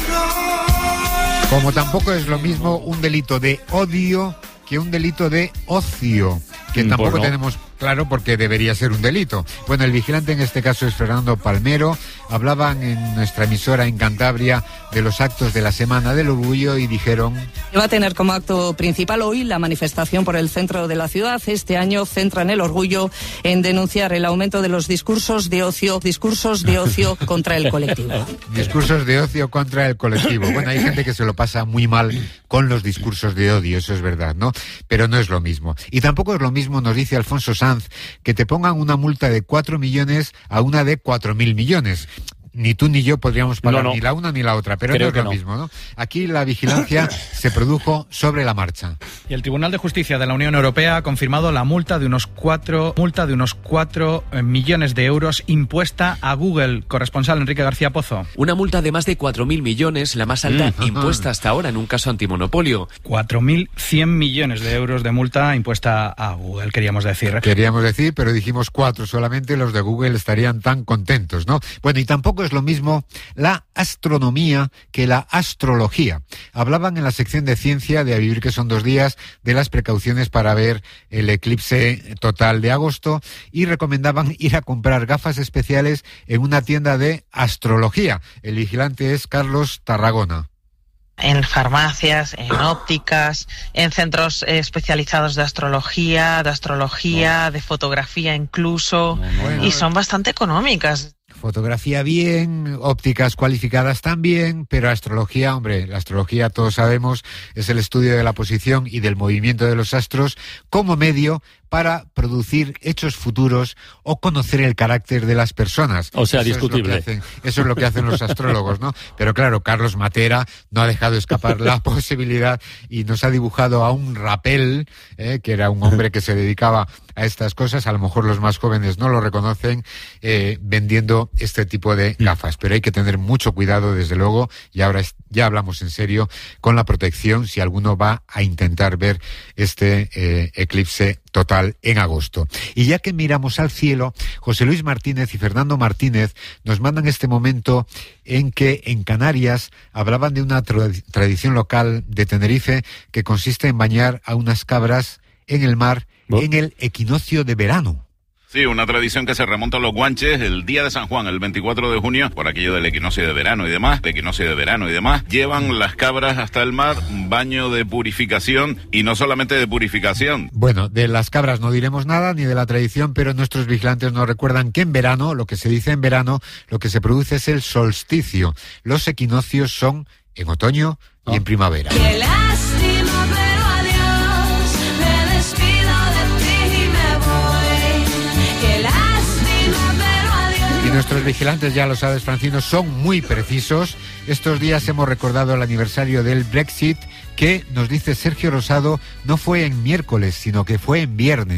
pararnos. Como tampoco es lo mismo un delito de odio que un delito de ocio, que Mm, tampoco pues no. tenemos claro porque debería ser un delito. Bueno, el vigilante en este caso es Fernando Palmero. Hablaban en nuestra emisora en Cantabria de los actos de la Semana del Orgullo y dijeron... Va a tener como acto principal hoy la manifestación por el centro de la ciudad. Este año centran el orgullo en denunciar el aumento de los discursos de ocio, discursos de ocio contra el colectivo. Discursos de ocio contra el colectivo. Bueno, hay gente que se lo pasa muy mal con los discursos de odio, eso es verdad, ¿no? Pero no es lo mismo. Y tampoco es lo mismo, nos dice Alfonso Sanz, que te pongan una multa de cuatro millones a una de cuatro mil millones. Ni tú ni yo podríamos pagar No, no. ni la una ni la otra, pero Creo no es que lo no. mismo, ¿no? Aquí la vigilancia se produjo sobre la marcha. Y el Tribunal de Justicia de la Unión Europea ha confirmado la multa de unos cuatro, multa de unos cuatro eh, millones de euros impuesta a Google. Corresponsal Enrique García Pozo. Una multa de más de cuatro mil millones, la más alta Mm. impuesta hasta ahora en un caso antimonopolio. cuatro mil cien millones de euros de multa impuesta a Google, queríamos decir. Queríamos decir, pero dijimos cuatro solamente, los de Google estarían tan contentos, ¿no? Bueno, y tampoco es lo mismo la astronomía que la astrología. Hablaban en la sección de ciencia de A Vivir que son dos días de las precauciones para ver el eclipse total de agosto y recomendaban ir a comprar gafas especiales en una tienda de astrología. El vigilante es Carlos Tarragona. En farmacias, en ópticas, en centros eh, especializados de astrología, de astrología, de fotografía incluso, y son bastante económicas. Fotografía bien, ópticas cualificadas también, pero astrología, hombre, la astrología todos sabemos es el estudio de la posición y del movimiento de los astros como medio para producir hechos futuros o conocer el carácter de las personas. O sea, Eso discutible. Es lo que hacen, eso es lo que hacen los astrólogos, ¿no? Pero claro, Carlos Matera no ha dejado escapar la posibilidad y nos ha dibujado a un Rapel, eh, que era un hombre que se dedicaba a estas cosas, a lo mejor los más jóvenes no lo reconocen, eh, vendiendo este tipo de gafas. Pero hay que tener mucho cuidado, desde luego, y ahora es, ya hablamos en serio, con la protección si alguno va a intentar ver este eh, eclipse total en agosto. Y ya que miramos al cielo, José Luis Martínez y Fernando Martínez nos mandan este momento en que en Canarias hablaban de una tra- tradición local de Tenerife que consiste en bañar a unas cabras en el mar en el equinoccio de verano. Sí, una tradición que se remonta a los guanches, el día de San Juan, el veinticuatro de junio, por aquello del equinoccio de verano y demás, de equinoccio de verano y demás, llevan las cabras hasta el mar, un baño de purificación y no solamente de purificación. Bueno, de las cabras no diremos nada, ni de la tradición, pero nuestros vigilantes nos recuerdan que en verano, lo que se dice en verano, lo que se produce es el solsticio. Los equinoccios son en otoño y en primavera. Qué lástima, pero adiós, me despido de ti y me voy. Qué lástima, pero adiós. Y nuestros vigilantes, ya lo sabes, Francino, son muy precisos. Estos días hemos recordado el aniversario del Brexit, que, nos dice Sergio Rosado, no fue en miércoles, sino que fue en viernes.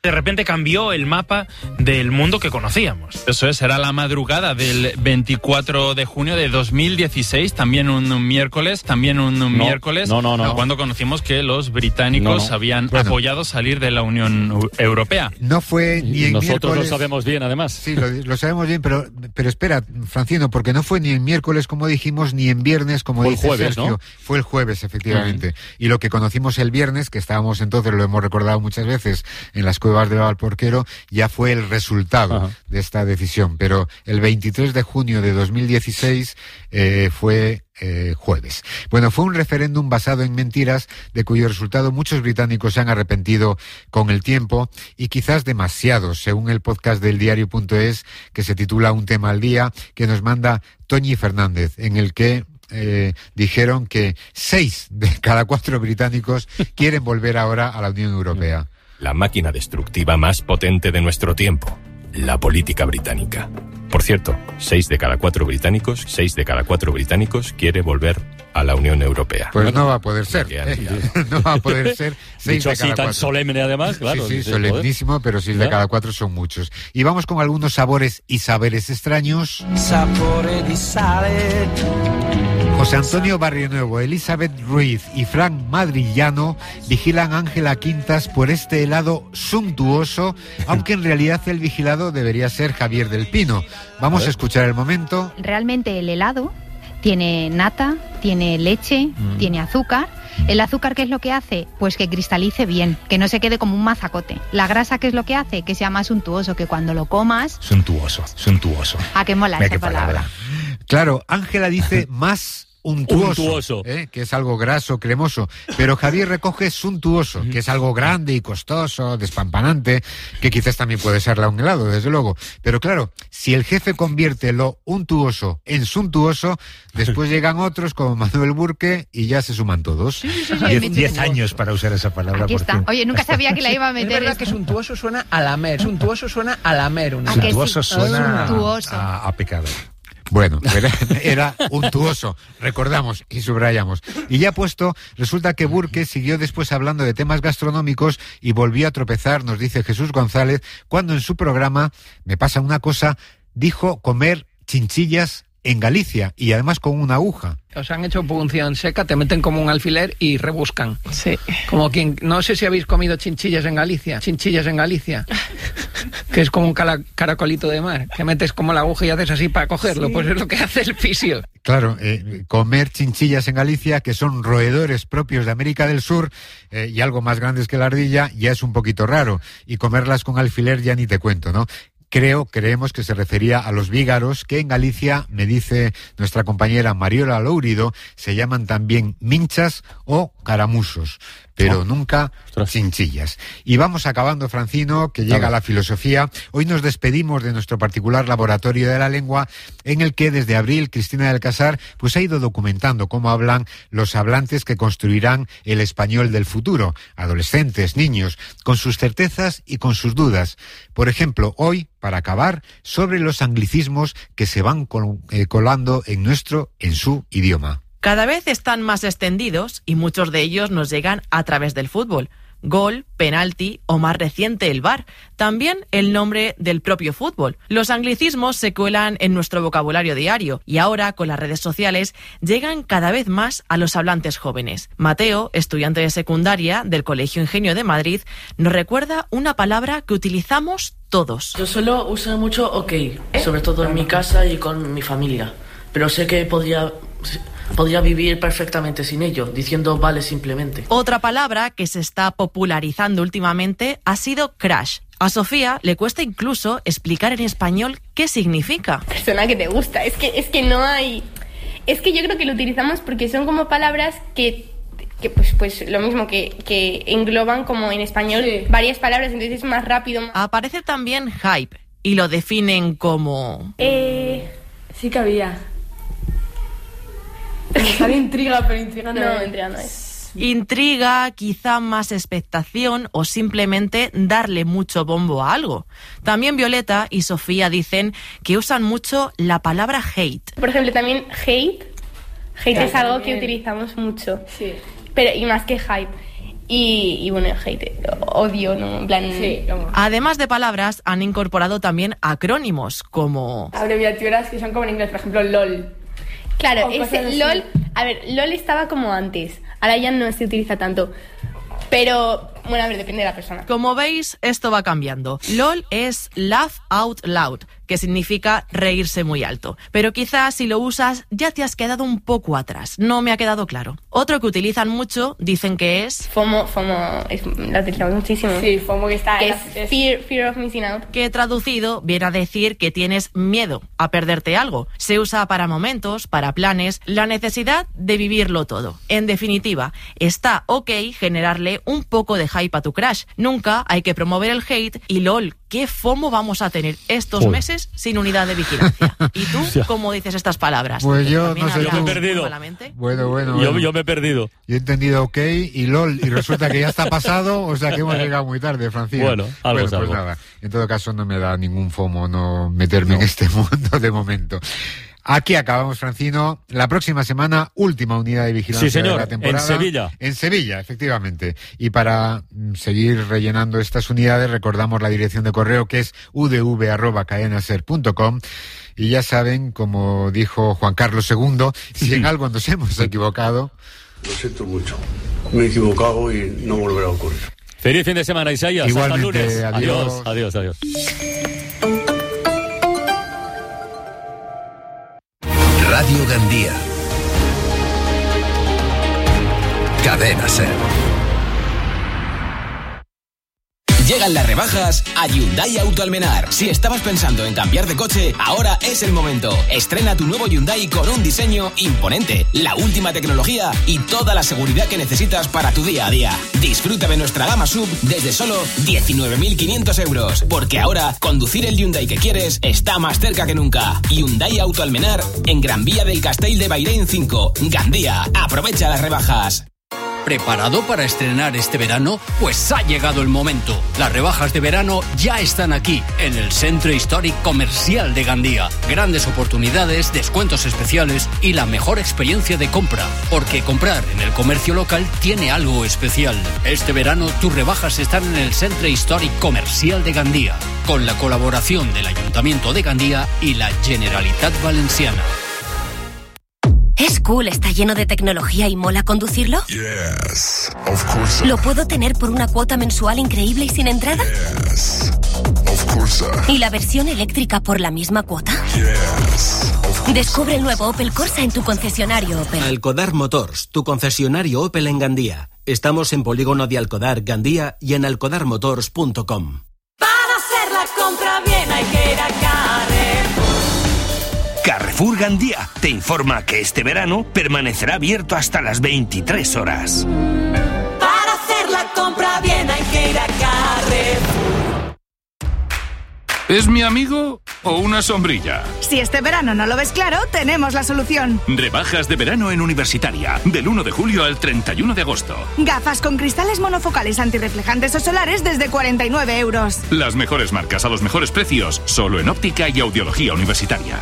De repente cambió el mapa del mundo que conocíamos. Eso es, era la madrugada del veinticuatro de junio de dos mil dieciséis, también un, un miércoles, también un, un no, miércoles, no, no, no. cuando conocimos que los británicos no, no. habían bueno. apoyado salir de la Unión Europea. No fue ni en Nosotros miércoles... lo sabemos bien, además. Sí, lo, lo sabemos bien, pero, pero espera, Francino, porque no fue ni en miércoles, como dijimos, ni en viernes, como fue dice el jueves, Sergio. ¿no? Fue el jueves, efectivamente. Uh-huh. Y lo que conocimos el viernes, que estábamos entonces, lo hemos recordado muchas veces, en las cuevas de Valporquero, ya fue el resultado uh-huh. de esta decisión. Pero el veintitrés de junio de dos mil dieciséis eh, fue... Eh, jueves. Bueno, fue un referéndum basado en mentiras, de cuyo resultado muchos británicos se han arrepentido con el tiempo, y quizás demasiados, según el podcast del diario punto es, que se titula Un tema al día, que nos manda Toñi Fernández, en el que eh, dijeron que seis de cada cuatro británicos quieren volver ahora a la Unión Europea. La máquina destructiva más potente de nuestro tiempo, la política británica. Por cierto, seis de cada cuatro británicos, seis de cada cuatro británicos quiere volver a la Unión Europea. Pues bueno, no va a poder ser. Eh, no va a poder ser. Seis Dicho de así, cada tan cuatro. solemne además, claro. Sí, sí, solemnísimo, pero seis de cada cuatro son muchos. Y vamos con algunos sabores y saberes extraños. Sapore di sale. José Antonio Barrionuevo, Elizabeth Ruiz y Frank Madrillano vigilan a Ángela Quintas por este helado suntuoso, aunque en realidad el vigilado debería ser Javier del Pino. Vamos a, a escuchar el momento. Realmente el helado tiene nata, tiene leche, mm. tiene azúcar. El azúcar, ¿qué es lo que hace? Pues que cristalice bien, que no se quede como un mazacote. La grasa, ¿qué es lo que hace? Que sea más suntuoso, que cuando lo comas... Suntuoso, suntuoso. ¿A qué mola esa palabra? Claro, Ángela dice más... untuoso, untuoso. ¿eh? Que es algo graso, cremoso, pero Javier recoge suntuoso, que es algo grande y costoso, despampanante, que quizás también puede serla un helado, desde luego. Pero claro, si el jefe convierte lo untuoso en suntuoso, después llegan otros como Manuel Burke y ya se suman todos. Sí, sí, sí, diez, diez años para usar esa palabra. Aquí está. Oye, nunca sabía que la iba a meter. Es verdad que suntuoso suena a lamer, suntuoso suena a lamer. Una suntuoso sí? suena suntuoso. A, a pecado. Bueno, era, era untuoso, recordamos y subrayamos. Y ya puesto, resulta que Burke siguió después hablando de temas gastronómicos y volvió a tropezar, nos dice Jesús González, cuando en su programa, me pasa una cosa, dijo comer chinchillas en Galicia y además con una aguja. Os han hecho punción seca, te meten como un alfiler y rebuscan. Sí. Como quien, no sé si habéis comido chinchillas en Galicia, chinchillas en Galicia, que es como un cala, caracolito de mar, que metes como la aguja y haces así para cogerlo, sí. Pues es lo que hace el fisio. Claro, eh, comer chinchillas en Galicia, que son roedores propios de América del Sur, eh, y algo más grandes que la ardilla, ya es un poquito raro, y comerlas con alfiler ya ni te cuento, ¿no? Creo, creemos que se refería a los vígaros, que en Galicia, me dice nuestra compañera Mariola Lourido, se llaman también minchas o caramusos, pero oh, nunca ostras. Chinchillas. Y vamos acabando, Francino, que llega la filosofía. Hoy nos despedimos de nuestro particular laboratorio de la lengua, en el que desde abril Cristina del Casar pues ha ido documentando cómo hablan los hablantes que construirán el español del futuro, adolescentes, niños, con sus certezas y con sus dudas. Por ejemplo, hoy, para acabar, sobre los anglicismos que se van col- eh, colando en nuestro, en su idioma. Cada vez están más extendidos y muchos de ellos nos llegan a través del fútbol. Gol, penalti o más reciente el V A R. También el nombre del propio fútbol. Los anglicismos se cuelan en nuestro vocabulario diario y ahora con las redes sociales llegan cada vez más a los hablantes jóvenes. Mateo, estudiante de secundaria del Colegio Ingenio de Madrid, nos recuerda una palabra que utilizamos todos. Yo suelo usar mucho ok, sobre todo en mi casa y con mi familia, pero sé que podría... Podría vivir perfectamente sin ello, diciendo vale simplemente. Otra palabra que se está popularizando últimamente ha sido crush. A Sofía le cuesta incluso explicar en español qué significa. Persona que te gusta, es que, es que no hay... Es que yo creo que lo utilizamos porque son como palabras que... que pues, pues lo mismo que, que engloban como en español sí. varias palabras, entonces es más rápido. Aparece también hype y lo definen como... Eh... Sí que había... Sale intriga, pero intriga no, no es. intriga no es. Intriga, quizá más expectación o simplemente darle mucho bombo a algo. También Violeta y Sofía dicen que usan mucho la palabra hate. Por ejemplo, también hate. Hate claro, es algo también. que utilizamos mucho. Sí. Pero, y más que hype. Y, y bueno, hate, odio, ¿no? En plan... Sí, Además de palabras, han incorporado también acrónimos como... abreviaturas que son como en inglés, por ejemplo, LOL. Claro, ese LOL... A ver, LOL estaba como antes. Ahora ya no se utiliza tanto. Pero, bueno, a ver, depende de la persona. Como veis, esto va cambiando. LOL es Laugh Out Loud, que significa reírse muy alto. Pero quizás si lo usas ya te has quedado un poco atrás. No me ha quedado claro. Otro que utilizan mucho, dicen que es... FOMO, FOMO, es, lo utilizamos muchísimo. Sí, FOMO que está... Que es, es fear, fear of missing out. Que traducido viene a decir que tienes miedo a perderte algo. Se usa para momentos, para planes, la necesidad de vivirlo todo. En definitiva, está ok generarle un poco de hype a tu crush. Nunca hay que promover el hate y LOL, ¿qué FOMO vamos a tener estos Uy. meses sin unidad de vigilancia? ¿Y tú cómo dices estas palabras? Pues yo no sé, yo me he perdido. Bueno, bueno, yo, bueno. yo me he perdido. Yo he entendido ok y LOL y resulta que ya está pasado, o sea que hemos llegado muy tarde, Francina. Bueno, algo bueno, es pues algo. nada. En todo caso no me da ningún FOMO no meterme no. en este mundo de momento. Aquí acabamos, Francino. La próxima semana, última unidad de vigilancia sí, señor, de la temporada. en Sevilla. En Sevilla, efectivamente. Y para mm, seguir rellenando estas unidades, recordamos la dirección de correo que es u d v arroba cadena ser punto com. Y ya saben, como dijo Juan Carlos segundo, si en algo nos hemos equivocado... Lo siento mucho. Me he equivocado y no volverá a ocurrir. Feliz fin de semana, Isaías. Igualmente, hasta el lunes. adiós. Adiós, adiós, adiós. Radio Gandía. Cadena Ser. Llegan las rebajas a Hyundai Auto Almenar. Si estabas pensando en cambiar de coche, ahora es el momento. Estrena tu nuevo Hyundai con un diseño imponente, la última tecnología y toda la seguridad que necesitas para tu día a día. Disfruta de nuestra gama sub desde solo diecinueve mil quinientos euros. Porque ahora, conducir el Hyundai que quieres está más cerca que nunca. Hyundai Auto Almenar en Gran Vía del Castell de Bairén cinco, Gandía. Aprovecha las rebajas. ¿Preparado para estrenar este verano? Pues ha llegado el momento. Las rebajas de verano ya están aquí, en el Centro Históric Comercial de Gandía. Grandes oportunidades, descuentos especiales y la mejor experiencia de compra. Porque comprar en el comercio local tiene algo especial. Este verano tus rebajas están en el Centro Históric Comercial de Gandía, con la colaboración del Ayuntamiento de Gandía y la Generalitat Valenciana. ¿Es cool, está lleno de tecnología y mola conducirlo? Yes, of course. ¿Lo puedo tener por una cuota mensual increíble y sin entrada? Yes, of course. ¿Y la versión eléctrica por la misma cuota? Yes, of course. Descubre el nuevo Opel Corsa en tu concesionario Opel. Alcodar Motors, tu concesionario Opel en Gandía. Estamos en Polígono de Alcodar, Gandía y en alcodar motors punto com. Para hacer la compra bien hay que ir a Carrefour. Carrefour Gandía te informa que este verano permanecerá abierto hasta las veintitrés horas. Para hacer la compra bien hay que ir a Carrefour. ¿Es mi amigo o una sombrilla? Si este verano no lo ves claro, tenemos la solución. Rebajas de verano en Universitaria, del uno de julio al treinta y uno de agosto. Gafas con cristales monofocales antirreflejantes o solares desde cuarenta y nueve euros. Las mejores marcas a los mejores precios, solo en óptica y audiología universitaria.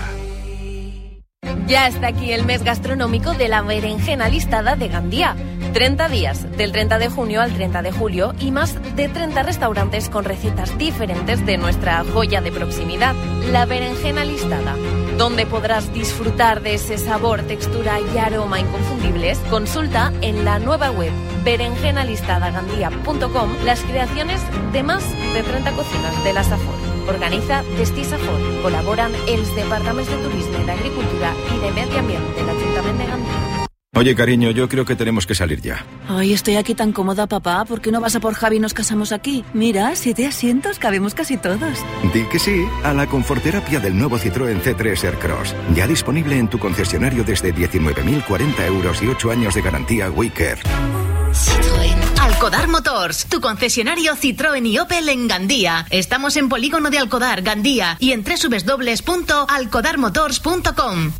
Ya está aquí el mes gastronómico de la berenjena listada de Gandía. treinta días, del treinta de junio al treinta de julio, y más de treinta restaurantes con recetas diferentes de nuestra joya de proximidad, la berenjena listada, donde podrás disfrutar de ese sabor, textura y aroma inconfundibles. Consulta en la nueva web berenjena listada gandía punto com las creaciones de más de treinta cocinas de la Safor. Organiza Destí Safor. Colaboran els departaments de Turisme, d'Agricultura y de Medio Ambiente del Ayuntamiento de Gandía. Oye, cariño, yo creo que tenemos que salir ya. Ay, estoy aquí tan cómoda, papá. ¿Por qué no vas a por Javi y nos casamos aquí? Mira, siete asientos, cabemos casi todos. Di que sí a la conforterapia del nuevo Citroën C tres Aircross. Ya disponible en tu concesionario desde diecinueve mil cuarenta euros y ocho años de garantía Wicker. Citroën. Alcodar Motors, tu concesionario Citroën y Opel en Gandía. Estamos en Polígono de Alcodar, Gandía, y en doble u doble u doble u punto alcodar motors punto com.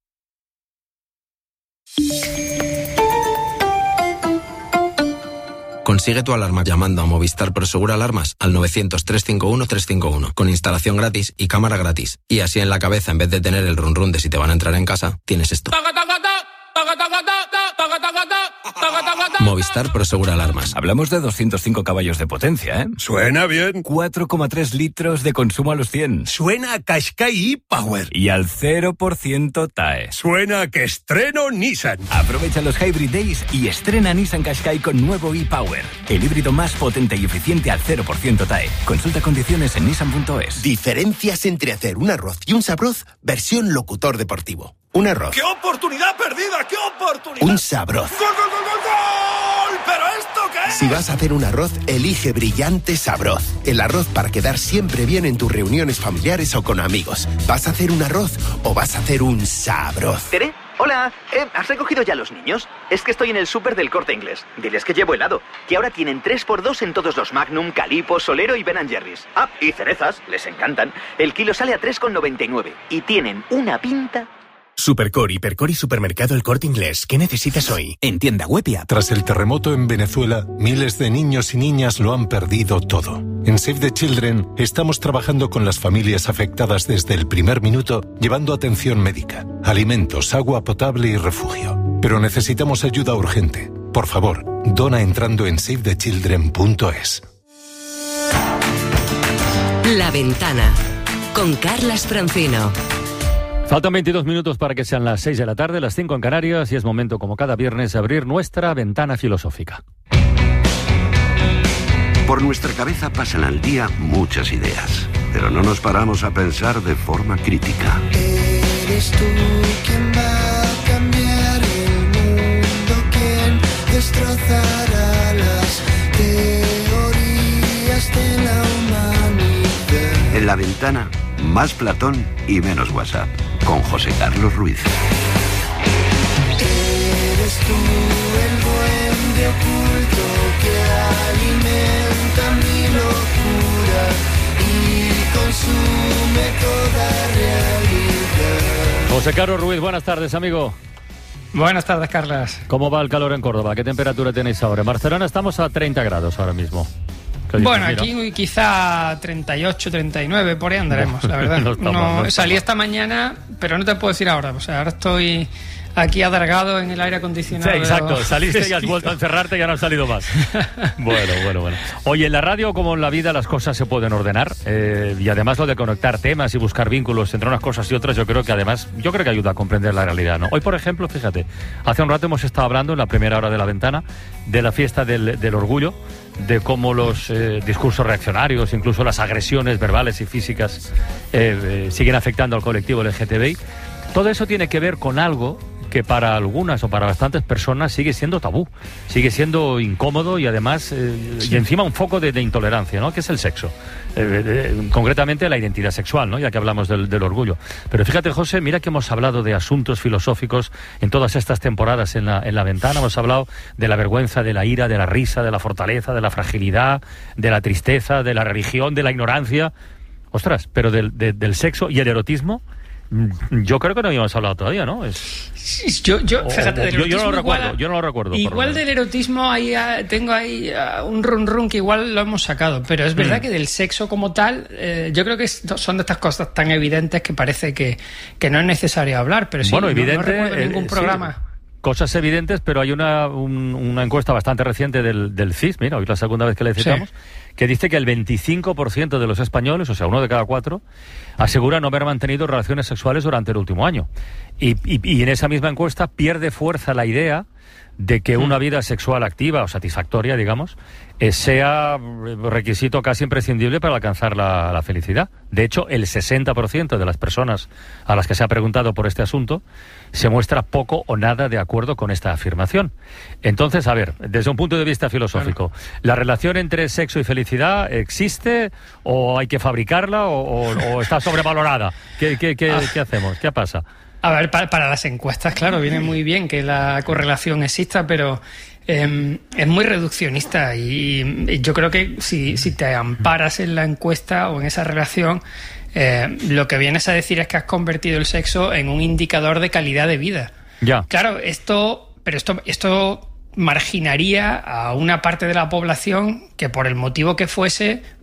Consigue tu alarma llamando a Movistar Prosegura Alarmas al novecientos, trescientos cincuenta y uno, trescientos cincuenta y uno, con instalación gratis y cámara gratis. Y así en la cabeza, en vez de tener el run run de si te van a entrar en casa, tienes esto. Movistar Prosegura Alarmas. Hablamos de doscientos cinco caballos de potencia, ¿eh? Suena bien. cuatro coma tres litros de consumo a los cien. Suena a Qashqai e-Power. Y al cero por ciento T A E. Suena a que estreno Nissan. Aprovecha los Hybrid Days y estrena Nissan Qashqai con nuevo e-Power. El híbrido más potente y eficiente al cero por ciento T A E. Consulta condiciones en nissan punto es. Diferencias entre hacer un arroz y un sabroz, versión locutor deportivo. Un arroz. ¡Qué oportunidad perdida! ¡Qué oportunidad! Un sabroz. ¡Gol, gol, gol, gol, gol! ¿Pero esto qué es? Si vas a hacer un arroz, elige Brillante Sabroz. El arroz para quedar siempre bien en tus reuniones familiares o con amigos. ¿Vas a hacer un arroz o vas a hacer un sabroz? ¿Tere? Hola, eh, ¿has recogido ya a los niños? Es que estoy en el súper del Corte Inglés. Diles que llevo helado, que ahora tienen tres por dos en todos los Magnum, Calippo, Solero y Ben and Jerry's. Ah, y cerezas, les encantan. El kilo sale a tres con noventa y nueve y tienen una pinta... Supercor, Hipercor y Supermercado El Corte Inglés. ¿Qué necesitas hoy? En tienda web y app. Tras el terremoto en Venezuela, miles de niños y niñas lo han perdido todo. En Save the Children estamos trabajando con las familias afectadas desde el primer minuto, llevando atención médica, alimentos, agua potable y refugio. Pero necesitamos ayuda urgente. Por favor, dona entrando en save the children punto es. La Ventana, con Carlas Francino. Faltan veintidós minutos para que sean las seis de la tarde, las cinco en Canarias, y es momento, como cada viernes, de abrir nuestra ventana filosófica. Por nuestra cabeza pasan al día muchas ideas, pero no nos paramos a pensar de forma crítica. Eres tú quien va a cambiar el mundo, quien destrozará las teorías de la humanidad. En la ventana, más Platón y menos WhatsApp, con José Carlos Ruiz. Eres tú el duende oculto que alimenta mi locura y consume toda realidad. José Carlos Ruiz, buenas tardes, amigo. Buenas tardes, Carlas. ¿Cómo va el calor en Córdoba? ¿Qué temperatura tenéis ahora? En Barcelona estamos a treinta grados ahora mismo. Bueno, aquí quizá treinta y ocho, treinta y nueve, por ahí andaremos, la verdad. No, no, no, no salí esta mañana, pero no te puedo decir ahora. O sea, ahora estoy aquí alargado en el aire acondicionado. Sí, exacto. Saliste y has vuelto a encerrarte y ya no has salido más. Bueno, bueno, bueno. Oye, en la radio, como en la vida, las cosas se pueden ordenar. Eh, y además lo de conectar temas y buscar vínculos entre unas cosas y otras, yo creo que además, yo creo que ayuda a comprender la realidad, ¿no? Hoy, por ejemplo, fíjate, hace un rato hemos estado hablando, en la primera hora de La Ventana, de la fiesta del, del orgullo, de cómo los eh, discursos reaccionarios, incluso las agresiones verbales y físicas, eh, eh, siguen afectando al colectivo L G T B I. Todo eso tiene que ver con algo que para algunas o para bastantes personas sigue siendo tabú, sigue siendo incómodo y además, eh, sí. y encima un foco de, de intolerancia, ¿no? Que es el sexo. Eh, eh, concretamente la identidad sexual, ¿no? Ya que hablamos del, del orgullo. Pero fíjate, José, mira que hemos hablado de asuntos filosóficos en todas estas temporadas en la, en la ventana. Hemos hablado de la vergüenza, de la ira, de la risa, de la fortaleza, de la fragilidad, de la tristeza, de la religión, de la ignorancia. Ostras, pero del, de, del sexo y el erotismo, yo creo que no habíamos hablado todavía, ¿no? Es... Yo, yo, fíjate, del yo, yo, no lo igual, recuerdo, yo no lo recuerdo. Igual del erotismo ahí, tengo ahí uh, un run run que igual lo hemos sacado, pero es verdad mm. que del sexo como tal, eh, yo creo que son de estas cosas tan evidentes que parece que, que no es necesario hablar, pero sí, bueno, no, evidente, no recuerdo ningún eh, programa. Sí. Cosas evidentes, pero hay una, un, una encuesta bastante reciente del, del C I S, mira, hoy es la segunda vez que le citamos, sí. que dice que el veinticinco por ciento de los españoles, o sea, uno de cada cuatro, asegura no haber mantenido relaciones sexuales durante el último año. Y, y, y en esa misma encuesta pierde fuerza la idea de que una vida sexual activa o satisfactoria, digamos, eh, sea requisito casi imprescindible para alcanzar la, la felicidad. De hecho, el sesenta por ciento de las personas a las que se ha preguntado por este asunto se muestra poco o nada de acuerdo con esta afirmación. Entonces, a ver, desde un punto de vista filosófico, claro. ¿la relación entre sexo y felicidad existe o hay que fabricarla o, o, o está sobrevalorada? ¿Qué, qué, qué, ¿Qué hacemos? ¿Qué pasa? A ver, para, para las encuestas, claro, viene muy bien que la correlación exista, pero eh, es muy reduccionista y, y yo creo que si, si te amparas en la encuesta o en esa relación, eh, lo que vienes a decir es que has convertido el sexo en un indicador de calidad de vida. Ya. Claro, esto, pero esto, esto marginaría a una parte de la población que por el motivo que fuese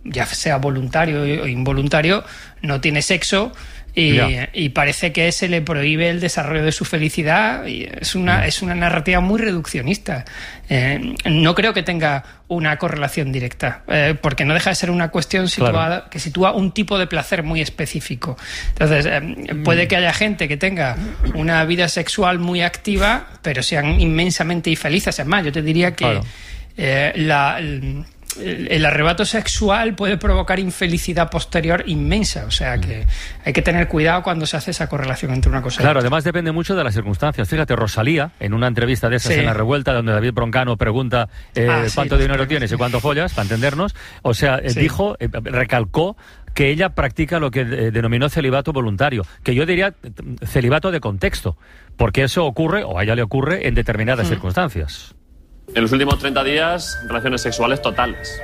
ya sea voluntario o involuntario, no tiene sexo. Y, y parece que se le prohíbe el desarrollo de su felicidad. Y es una, es una narrativa muy reduccionista. Eh, no creo que tenga una correlación directa, eh, porque no deja de ser una cuestión situada, claro, que sitúa un tipo de placer muy específico. Entonces, eh, puede que haya gente que tenga una vida sexual muy activa, pero sean inmensamente infelices. Es más, yo te diría que claro. eh, la... El, el arrebato sexual puede provocar infelicidad posterior inmensa, o sea que hay que tener cuidado cuando se hace esa correlación entre una cosa y otra. Claro, además depende mucho de las circunstancias. Fíjate, Rosalía, en una entrevista de esas sí. en La Revuelta, donde David Broncano pregunta eh, ah, cuánto sí, dinero tienes y cuánto follas, para entendernos, o sea, sí. dijo, eh, recalcó que ella practica lo que eh, denominó celibato voluntario, que yo diría celibato de contexto, porque eso ocurre, o a ella le ocurre, en determinadas mm. circunstancias. En los últimos treinta días, relaciones sexuales totales.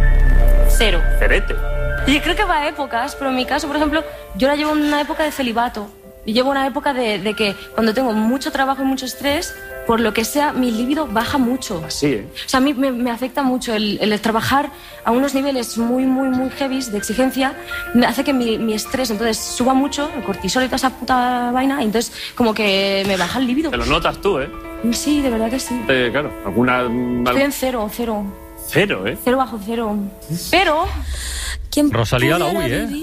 Cero. Cerete. Y creo que va a épocas, pero en mi caso, por ejemplo, yo ahora llevo una época de celibato. Y llevo una época de, de que cuando tengo mucho trabajo y mucho estrés, por lo que sea, mi libido baja mucho. Así, ¿eh? O sea, a mí me, me afecta mucho el, el trabajar a unos niveles muy, muy, muy heavy de exigencia. Me hace que mi, mi estrés entonces suba mucho, el cortisol y toda esa puta vaina, y entonces como que me baja el libido. Te lo notas tú, ¿eh? Sí, de verdad que sí. Eh, claro, alguna... Estoy en cero, cero. Cero, ¿eh? Cero bajo cero. Pero... ¿quién Rosalía la U B I, ¿eh?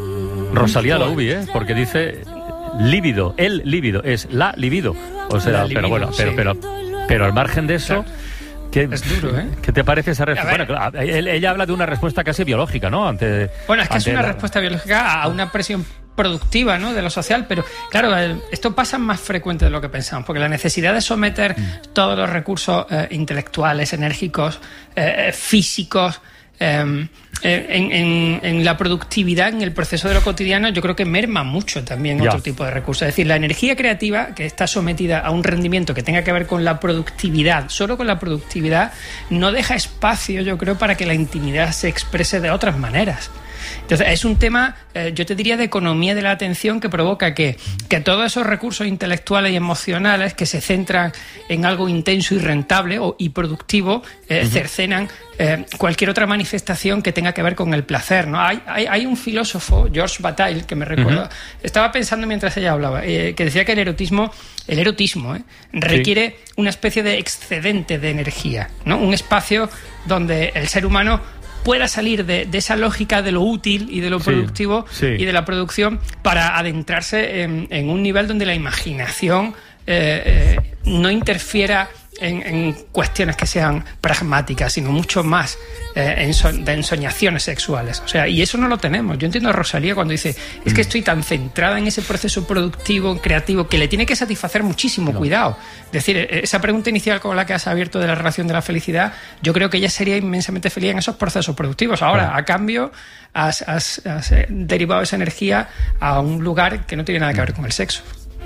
Rosalía la U B I, ¿eh? Porque dice... líbido, el líbido, es la libido. O sea, libido, pero bueno, pero, sí. pero, pero, pero al margen de eso... ¿Qué, es duro, ¿eh? ¿Qué te parece esa respuesta? Bueno, ella habla de una respuesta casi biológica, ¿no? Ante, bueno, es que es una la... respuesta biológica a una presión productiva, ¿no?, de lo social, pero claro, esto pasa más frecuente de lo que pensamos, porque la necesidad de someter mm. todos los recursos eh, intelectuales, enérgicos, eh, físicos, eh, eh, en, en, en la productividad, en el proceso de lo cotidiano, yo creo que merma mucho también ya. otro tipo de recursos. Es decir, la energía creativa, que está sometida a un rendimiento que tenga que ver con la productividad, solo con la productividad, no deja espacio, yo creo, para que la intimidad se exprese de otras maneras. Entonces, es un tema, eh, yo te diría, de economía de la atención, que provoca que, que todos esos recursos intelectuales y emocionales que se centran en algo intenso y rentable o, y productivo eh, uh-huh. cercenan eh, cualquier otra manifestación que tenga que ver con el placer, ¿no? Hay, hay, hay un filósofo, Georges Bataille, que me recuerda, uh-huh. estaba pensando mientras ella hablaba, eh, que decía que el erotismo, el erotismo eh, requiere sí. una especie de excedente de energía, ¿no? Un espacio donde el ser humano pueda salir de, de esa lógica de lo útil y de lo productivo sí, sí. y de la producción para adentrarse en, en un nivel donde la imaginación eh, eh, no interfiera en, en cuestiones que sean pragmáticas, sino mucho más eh, en son, de ensoñaciones sexuales. O sea, y eso no lo tenemos. Yo entiendo a Rosalía cuando dice, es que estoy tan centrada en ese proceso productivo, creativo, que le tiene que satisfacer muchísimo. No. Cuidado. Es decir, esa pregunta inicial con la que has abierto de la relación de la felicidad, yo creo que ella sería inmensamente feliz en esos procesos productivos. Ahora, claro. a cambio, has, has, has derivado esa energía a un lugar que no tiene nada que ver con el sexo.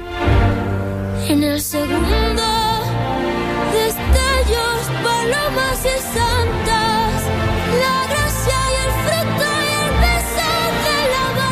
En el segundo, destellos, palomas y santas, la gracia y el fruto y el beso de la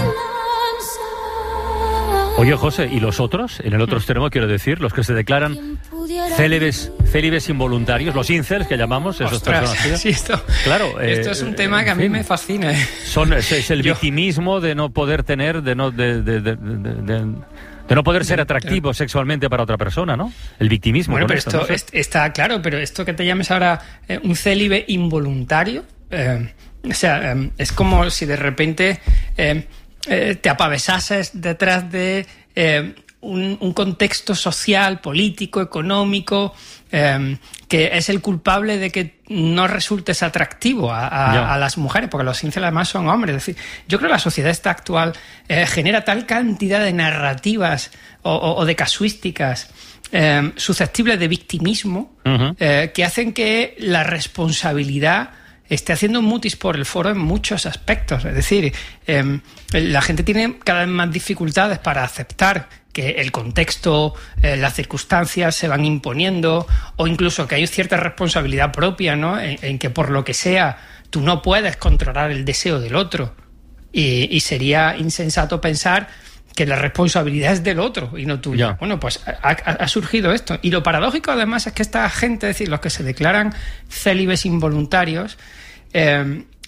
balanza. Oye, José, ¿y los otros? En el otro extremo, quiero decir, los que se declaran célibes, célibes involuntarios, los incels que llamamos, esos Ostras, personas. Sí, esto, claro, esto eh, es un tema que a mí fin, me fascina. Son, es, es el Yo. victimismo de no poder tener, de no... De, de, de, de, de, de no poder ser atractivo sexualmente para otra persona, ¿no? El victimismo. Bueno, pero esto, esto ¿no? es, está claro, pero esto que te llames ahora eh, un célibe involuntario, eh, o sea, eh, es como si de repente eh, eh, te apavesases detrás de eh, un, un contexto social, político, económico, eh, que es el culpable de que no resultes atractivo a, a, a las mujeres, porque los incels además son hombres. Es decir, yo creo que la sociedad esta actual eh, genera tal cantidad de narrativas o, o, o de casuísticas eh, susceptibles de victimismo uh-huh. eh, que hacen que la responsabilidad esté haciendo mutis por el foro en muchos aspectos. Es decir, eh, la gente tiene cada vez más dificultades para aceptar que el contexto, eh, las circunstancias se van imponiendo, o incluso que hay cierta responsabilidad propia, ¿no? En, en que por lo que sea tú no puedes controlar el deseo del otro. Y, y sería insensato pensar que la responsabilidad es del otro y no tuya. Yeah. Bueno, pues ha, ha surgido esto. Y lo paradójico además es que esta gente, es decir, los que se declaran célibes involuntarios, eh,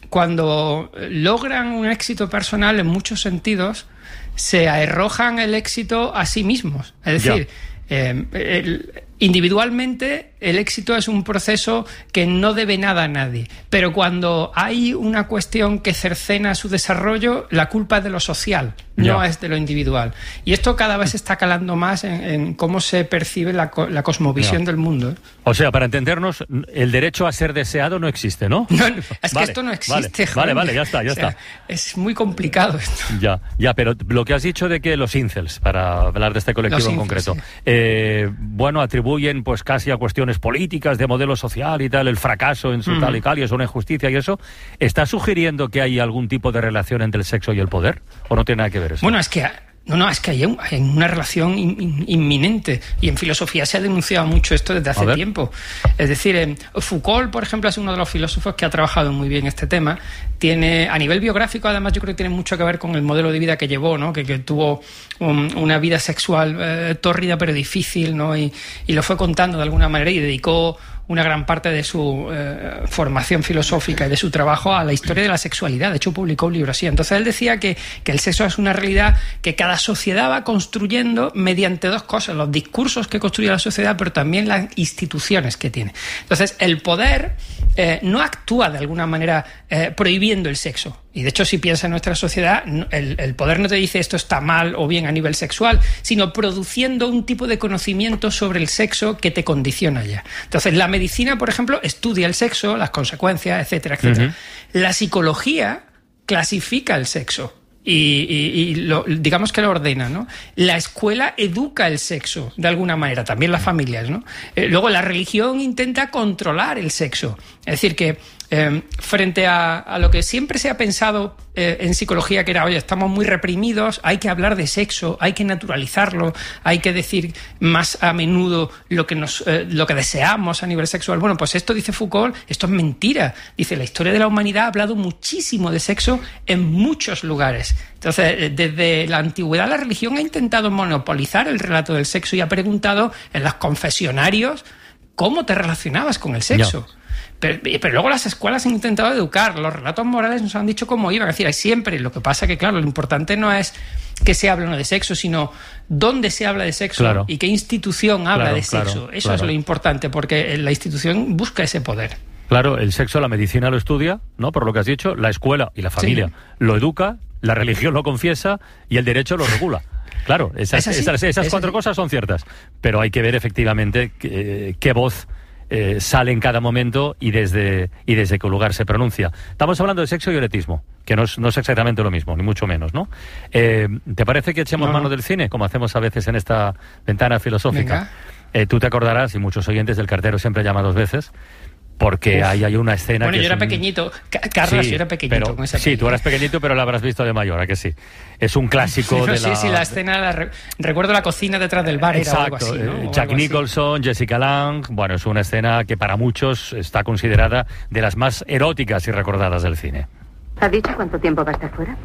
cuando logran un éxito personal, en muchos sentidos, se arrojan el éxito a sí mismos. Es decir, eh, el, individualmente el éxito es un proceso que no debe nada a nadie, pero cuando hay una cuestión que cercena su desarrollo, la culpa es de lo social, no Ya. es de lo individual. Y esto cada vez está calando más en, en cómo se percibe la, co- la cosmovisión Ya. del mundo, ¿eh? O sea, para entendernos, el derecho a ser deseado no existe, ¿no? No, es que Vale, esto no vale, existe. Vale, joder. vale, ya está, ya O sea, está. Es muy complicado esto. Ya, ya, pero lo que has dicho de que los incels, para hablar de este colectivo Los en incels, concreto, eh, bueno, atribuyen pues casi a cuestiones políticas, de modelo social y tal, el fracaso en su Mm. tal y tal, y es una injusticia y eso. ¿Está sugiriendo que hay algún tipo de relación entre el sexo y el poder? ¿O no tiene nada que ver eso? Bueno, es que no, no, es que hay, un- hay una relación in- in- inminente, y en filosofía se ha denunciado mucho esto desde A hace ver. tiempo. Es decir, eh, Foucault, por ejemplo, es uno de los filósofos que ha trabajado muy bien este tema. Tiene, a nivel biográfico, además, yo creo que tiene mucho que ver con el modelo de vida que llevó, ¿no? Que, que tuvo un- una vida sexual eh, tórrida pero difícil, ¿no? Y, y lo fue contando de alguna manera y dedicó una gran parte de su eh, formación filosófica y de su trabajo a la historia de la sexualidad. De hecho, publicó un libro así. Entonces, él decía que, que el sexo es una realidad que cada sociedad va construyendo mediante dos cosas: los discursos que construye la sociedad, pero también las instituciones que tiene. Entonces, el poder eh, no actúa de alguna manera eh, prohibiendo el sexo. Y de hecho, si piensas en nuestra sociedad, no- el, el poder no te dice esto está mal o bien a nivel sexual, sino produciendo un tipo de conocimiento sobre el sexo que te condiciona ya. Entonces, la medicina, por ejemplo, estudia el sexo, las consecuencias, etcétera, etcétera. Ujú. La psicología clasifica el sexo. Y, y- y lo- digamos que lo ordena, ¿no? La escuela educa el sexo, de alguna manera, también las familias, ¿no? Eh, luego la religión intenta controlar el sexo. Es decir, que eh, frente a, a lo que siempre se ha pensado eh, en psicología, que era, oye, estamos muy reprimidos, hay que hablar de sexo, hay que naturalizarlo, hay que decir más a menudo lo que, nos, eh, lo que deseamos a nivel sexual. Bueno, pues esto, dice Foucault, esto es mentira. Dice, la historia de la humanidad ha hablado muchísimo de sexo en muchos lugares. Entonces, eh, desde la antigüedad la religión ha intentado monopolizar el relato del sexo y ha preguntado en los confesionarios cómo te relacionabas con el sexo. Pero, pero luego las escuelas han intentado educar, los relatos morales nos han dicho cómo iban. Es decir, hay siempre. Lo que pasa que, claro, lo importante no es que se hable o no de sexo, sino dónde se habla de sexo, Claro. y qué institución habla Claro, de sexo. claro, Eso claro. es lo importante, porque la institución busca ese poder. Claro, el sexo, la medicina lo estudia, ¿no? Por lo que has dicho, la escuela y la familia Sí. lo educa, la religión lo confiesa y el derecho lo regula. Claro, esas, Es así, esas, esas es cuatro así. cosas son ciertas, pero hay que ver efectivamente qué, qué voz eh, sale en cada momento y desde, y desde qué lugar se pronuncia. Estamos hablando de sexo y erotismo, que no es, no es exactamente lo mismo, ni mucho menos, ¿no? Eh, ¿Te parece que echemos No. mano del cine, como hacemos a veces en esta ventana filosófica? Venga. Eh, tú te acordarás, y muchos oyentes, del cartero siempre llama dos veces, porque Uf. ahí hay una escena Bueno, que yo es era un- pequeñito. Ca- Carlos, Sí, yo era pequeñito pero- con esa sí, tú eras pequeñito, pero la habrás visto de mayor, ¿a que sí? Es un clásico Pero de sí, la... sí, la escena, la re- recuerdo la cocina detrás del bar, era o algo Exacto, así, ¿no? eh, O Jack algo así. Nicholson, Jessica Lange, bueno, es una escena que para muchos está considerada de las más eróticas y recordadas del cine. ¿Ha dicho cuánto tiempo va a estar fuera?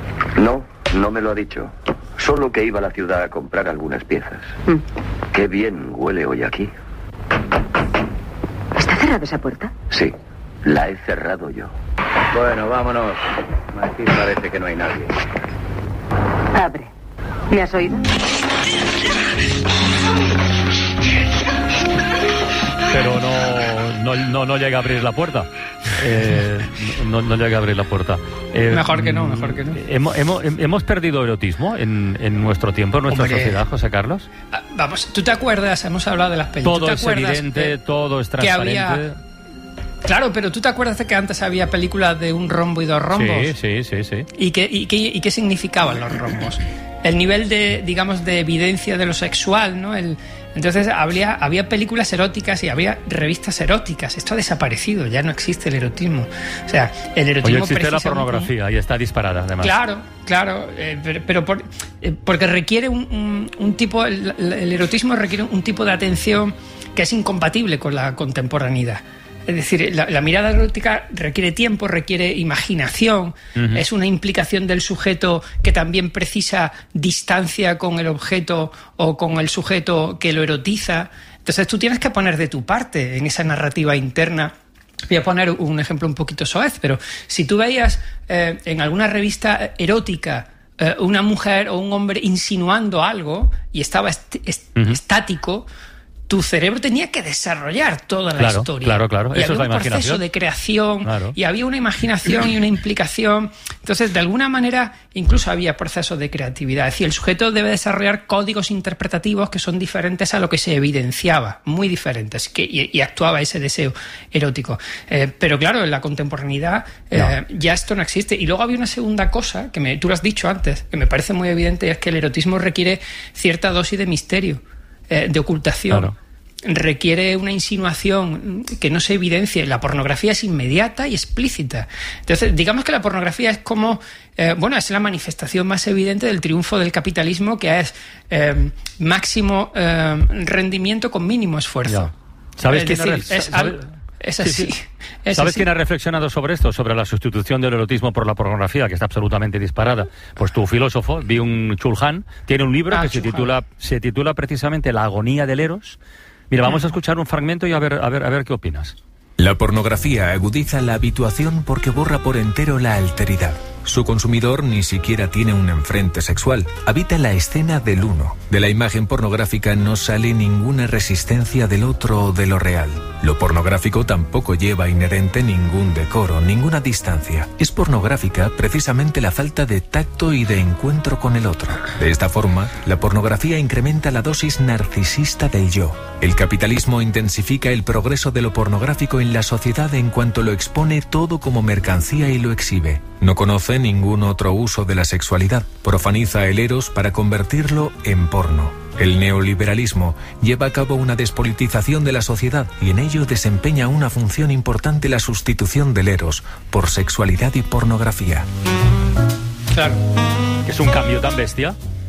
No, no me lo ha dicho. Solo que iba a la ciudad a comprar algunas piezas. Mm. Qué bien huele hoy aquí. ¿Está cerrada esa puerta? Sí, la he cerrado yo. Bueno, vámonos. Aquí parece que no hay nadie. Abre. ¿Me has oído? Pero no, no, no, no llega a abrir la puerta. Eh, no, no llega a abrir la puerta. Eh, Mejor que no, mejor que no. Hemos, hemos, hemos perdido erotismo en, en nuestro tiempo, en nuestra Hombre. sociedad, José Carlos. Ah, Vamos, ¿tú te acuerdas? Hemos hablado de las películas. ¿Tú Todo te es acuerdas, evidente, eh, todo es que transparente. había- Claro, pero ¿tú te acuerdas de que antes había películas de un rombo y dos rombos? Sí, sí, sí, sí. ¿Y qué, y, qué, ¿Y qué significaban los rombos? El nivel de, digamos, de evidencia de lo sexual, ¿no? El, entonces habría, había películas eróticas y había revistas eróticas. Esto ha desaparecido, ya no existe el erotismo. O sea, el Hoy erotismo existe la precisamente- pornografía y está disparada, además. Claro, claro, eh, pero, pero por- eh, porque requiere un, un- un tipo, el, el erotismo requiere un tipo de atención que es incompatible con la contemporaneidad. Es decir, la, la mirada erótica requiere tiempo, requiere imaginación, Ujú. es una implicación del sujeto que también precisa distancia con el objeto o con el sujeto que lo erotiza. Entonces tú tienes que poner de tu parte en esa narrativa interna Voy a poner un ejemplo un poquito soez, pero si tú veías eh, en alguna revista erótica eh, una mujer o un hombre insinuando algo y estaba est- est- uh-huh. estático, tu cerebro tenía que desarrollar toda la claro, historia. Claro, claro, y eso había es la un imaginación. proceso de creación, claro. y había una imaginación y una implicación. Entonces, de alguna manera, incluso había procesos de creatividad. Es decir, el sujeto debe desarrollar códigos interpretativos que son diferentes a lo que se evidenciaba, muy diferentes, que, y, y actuaba ese deseo erótico. Eh, pero claro, en la contemporaneidad eh, no. ya esto no existe. Y luego había una segunda cosa, que me, tú lo has dicho antes, que me parece muy evidente, y es que el erotismo requiere cierta dosis de misterio. De ocultación, claro. Requiere una insinuación que no se evidencie. La pornografía es inmediata y explícita. Entonces, digamos que la pornografía es como, eh, bueno, es la manifestación más evidente del triunfo del capitalismo, que es eh, máximo eh, rendimiento con mínimo esfuerzo. Ya. ¿Sabes es quién decir, ha, es, sabe, al, es así. sí, sí. Es ¿Sabes así. quién ha reflexionado sobre esto? Sobre la sustitución del erotismo por la pornografía, que está absolutamente disparada. Pues tu filósofo, Byung-Chul Han, tiene un libro ah, que se titula, se titula precisamente La agonía del eros. Mira, vamos a escuchar un fragmento y a ver, a ver, a ver qué opinas. La pornografía agudiza la habituación porque borra por entero la alteridad. Su consumidor ni siquiera tiene un enfrente sexual. Habita la escena del uno. De la imagen pornográfica no sale ninguna resistencia del otro o de lo real. Lo pornográfico tampoco lleva inherente ningún decoro, ninguna distancia. Es pornográfica precisamente la falta de tacto y de encuentro con el otro. De esta forma, la pornografía incrementa la dosis narcisista del yo. El capitalismo intensifica el progreso de lo pornográfico en la sociedad en cuanto lo expone todo como mercancía y lo exhibe. No conoce ningún otro uso de la sexualidad. Profaniza el eros para convertirlo en porno. El neoliberalismo lleva a cabo una despolitización de la sociedad y en ello desempeña una función importante la sustitución del eros por sexualidad y pornografía. Claro. ¿Es un cambio tan bestia?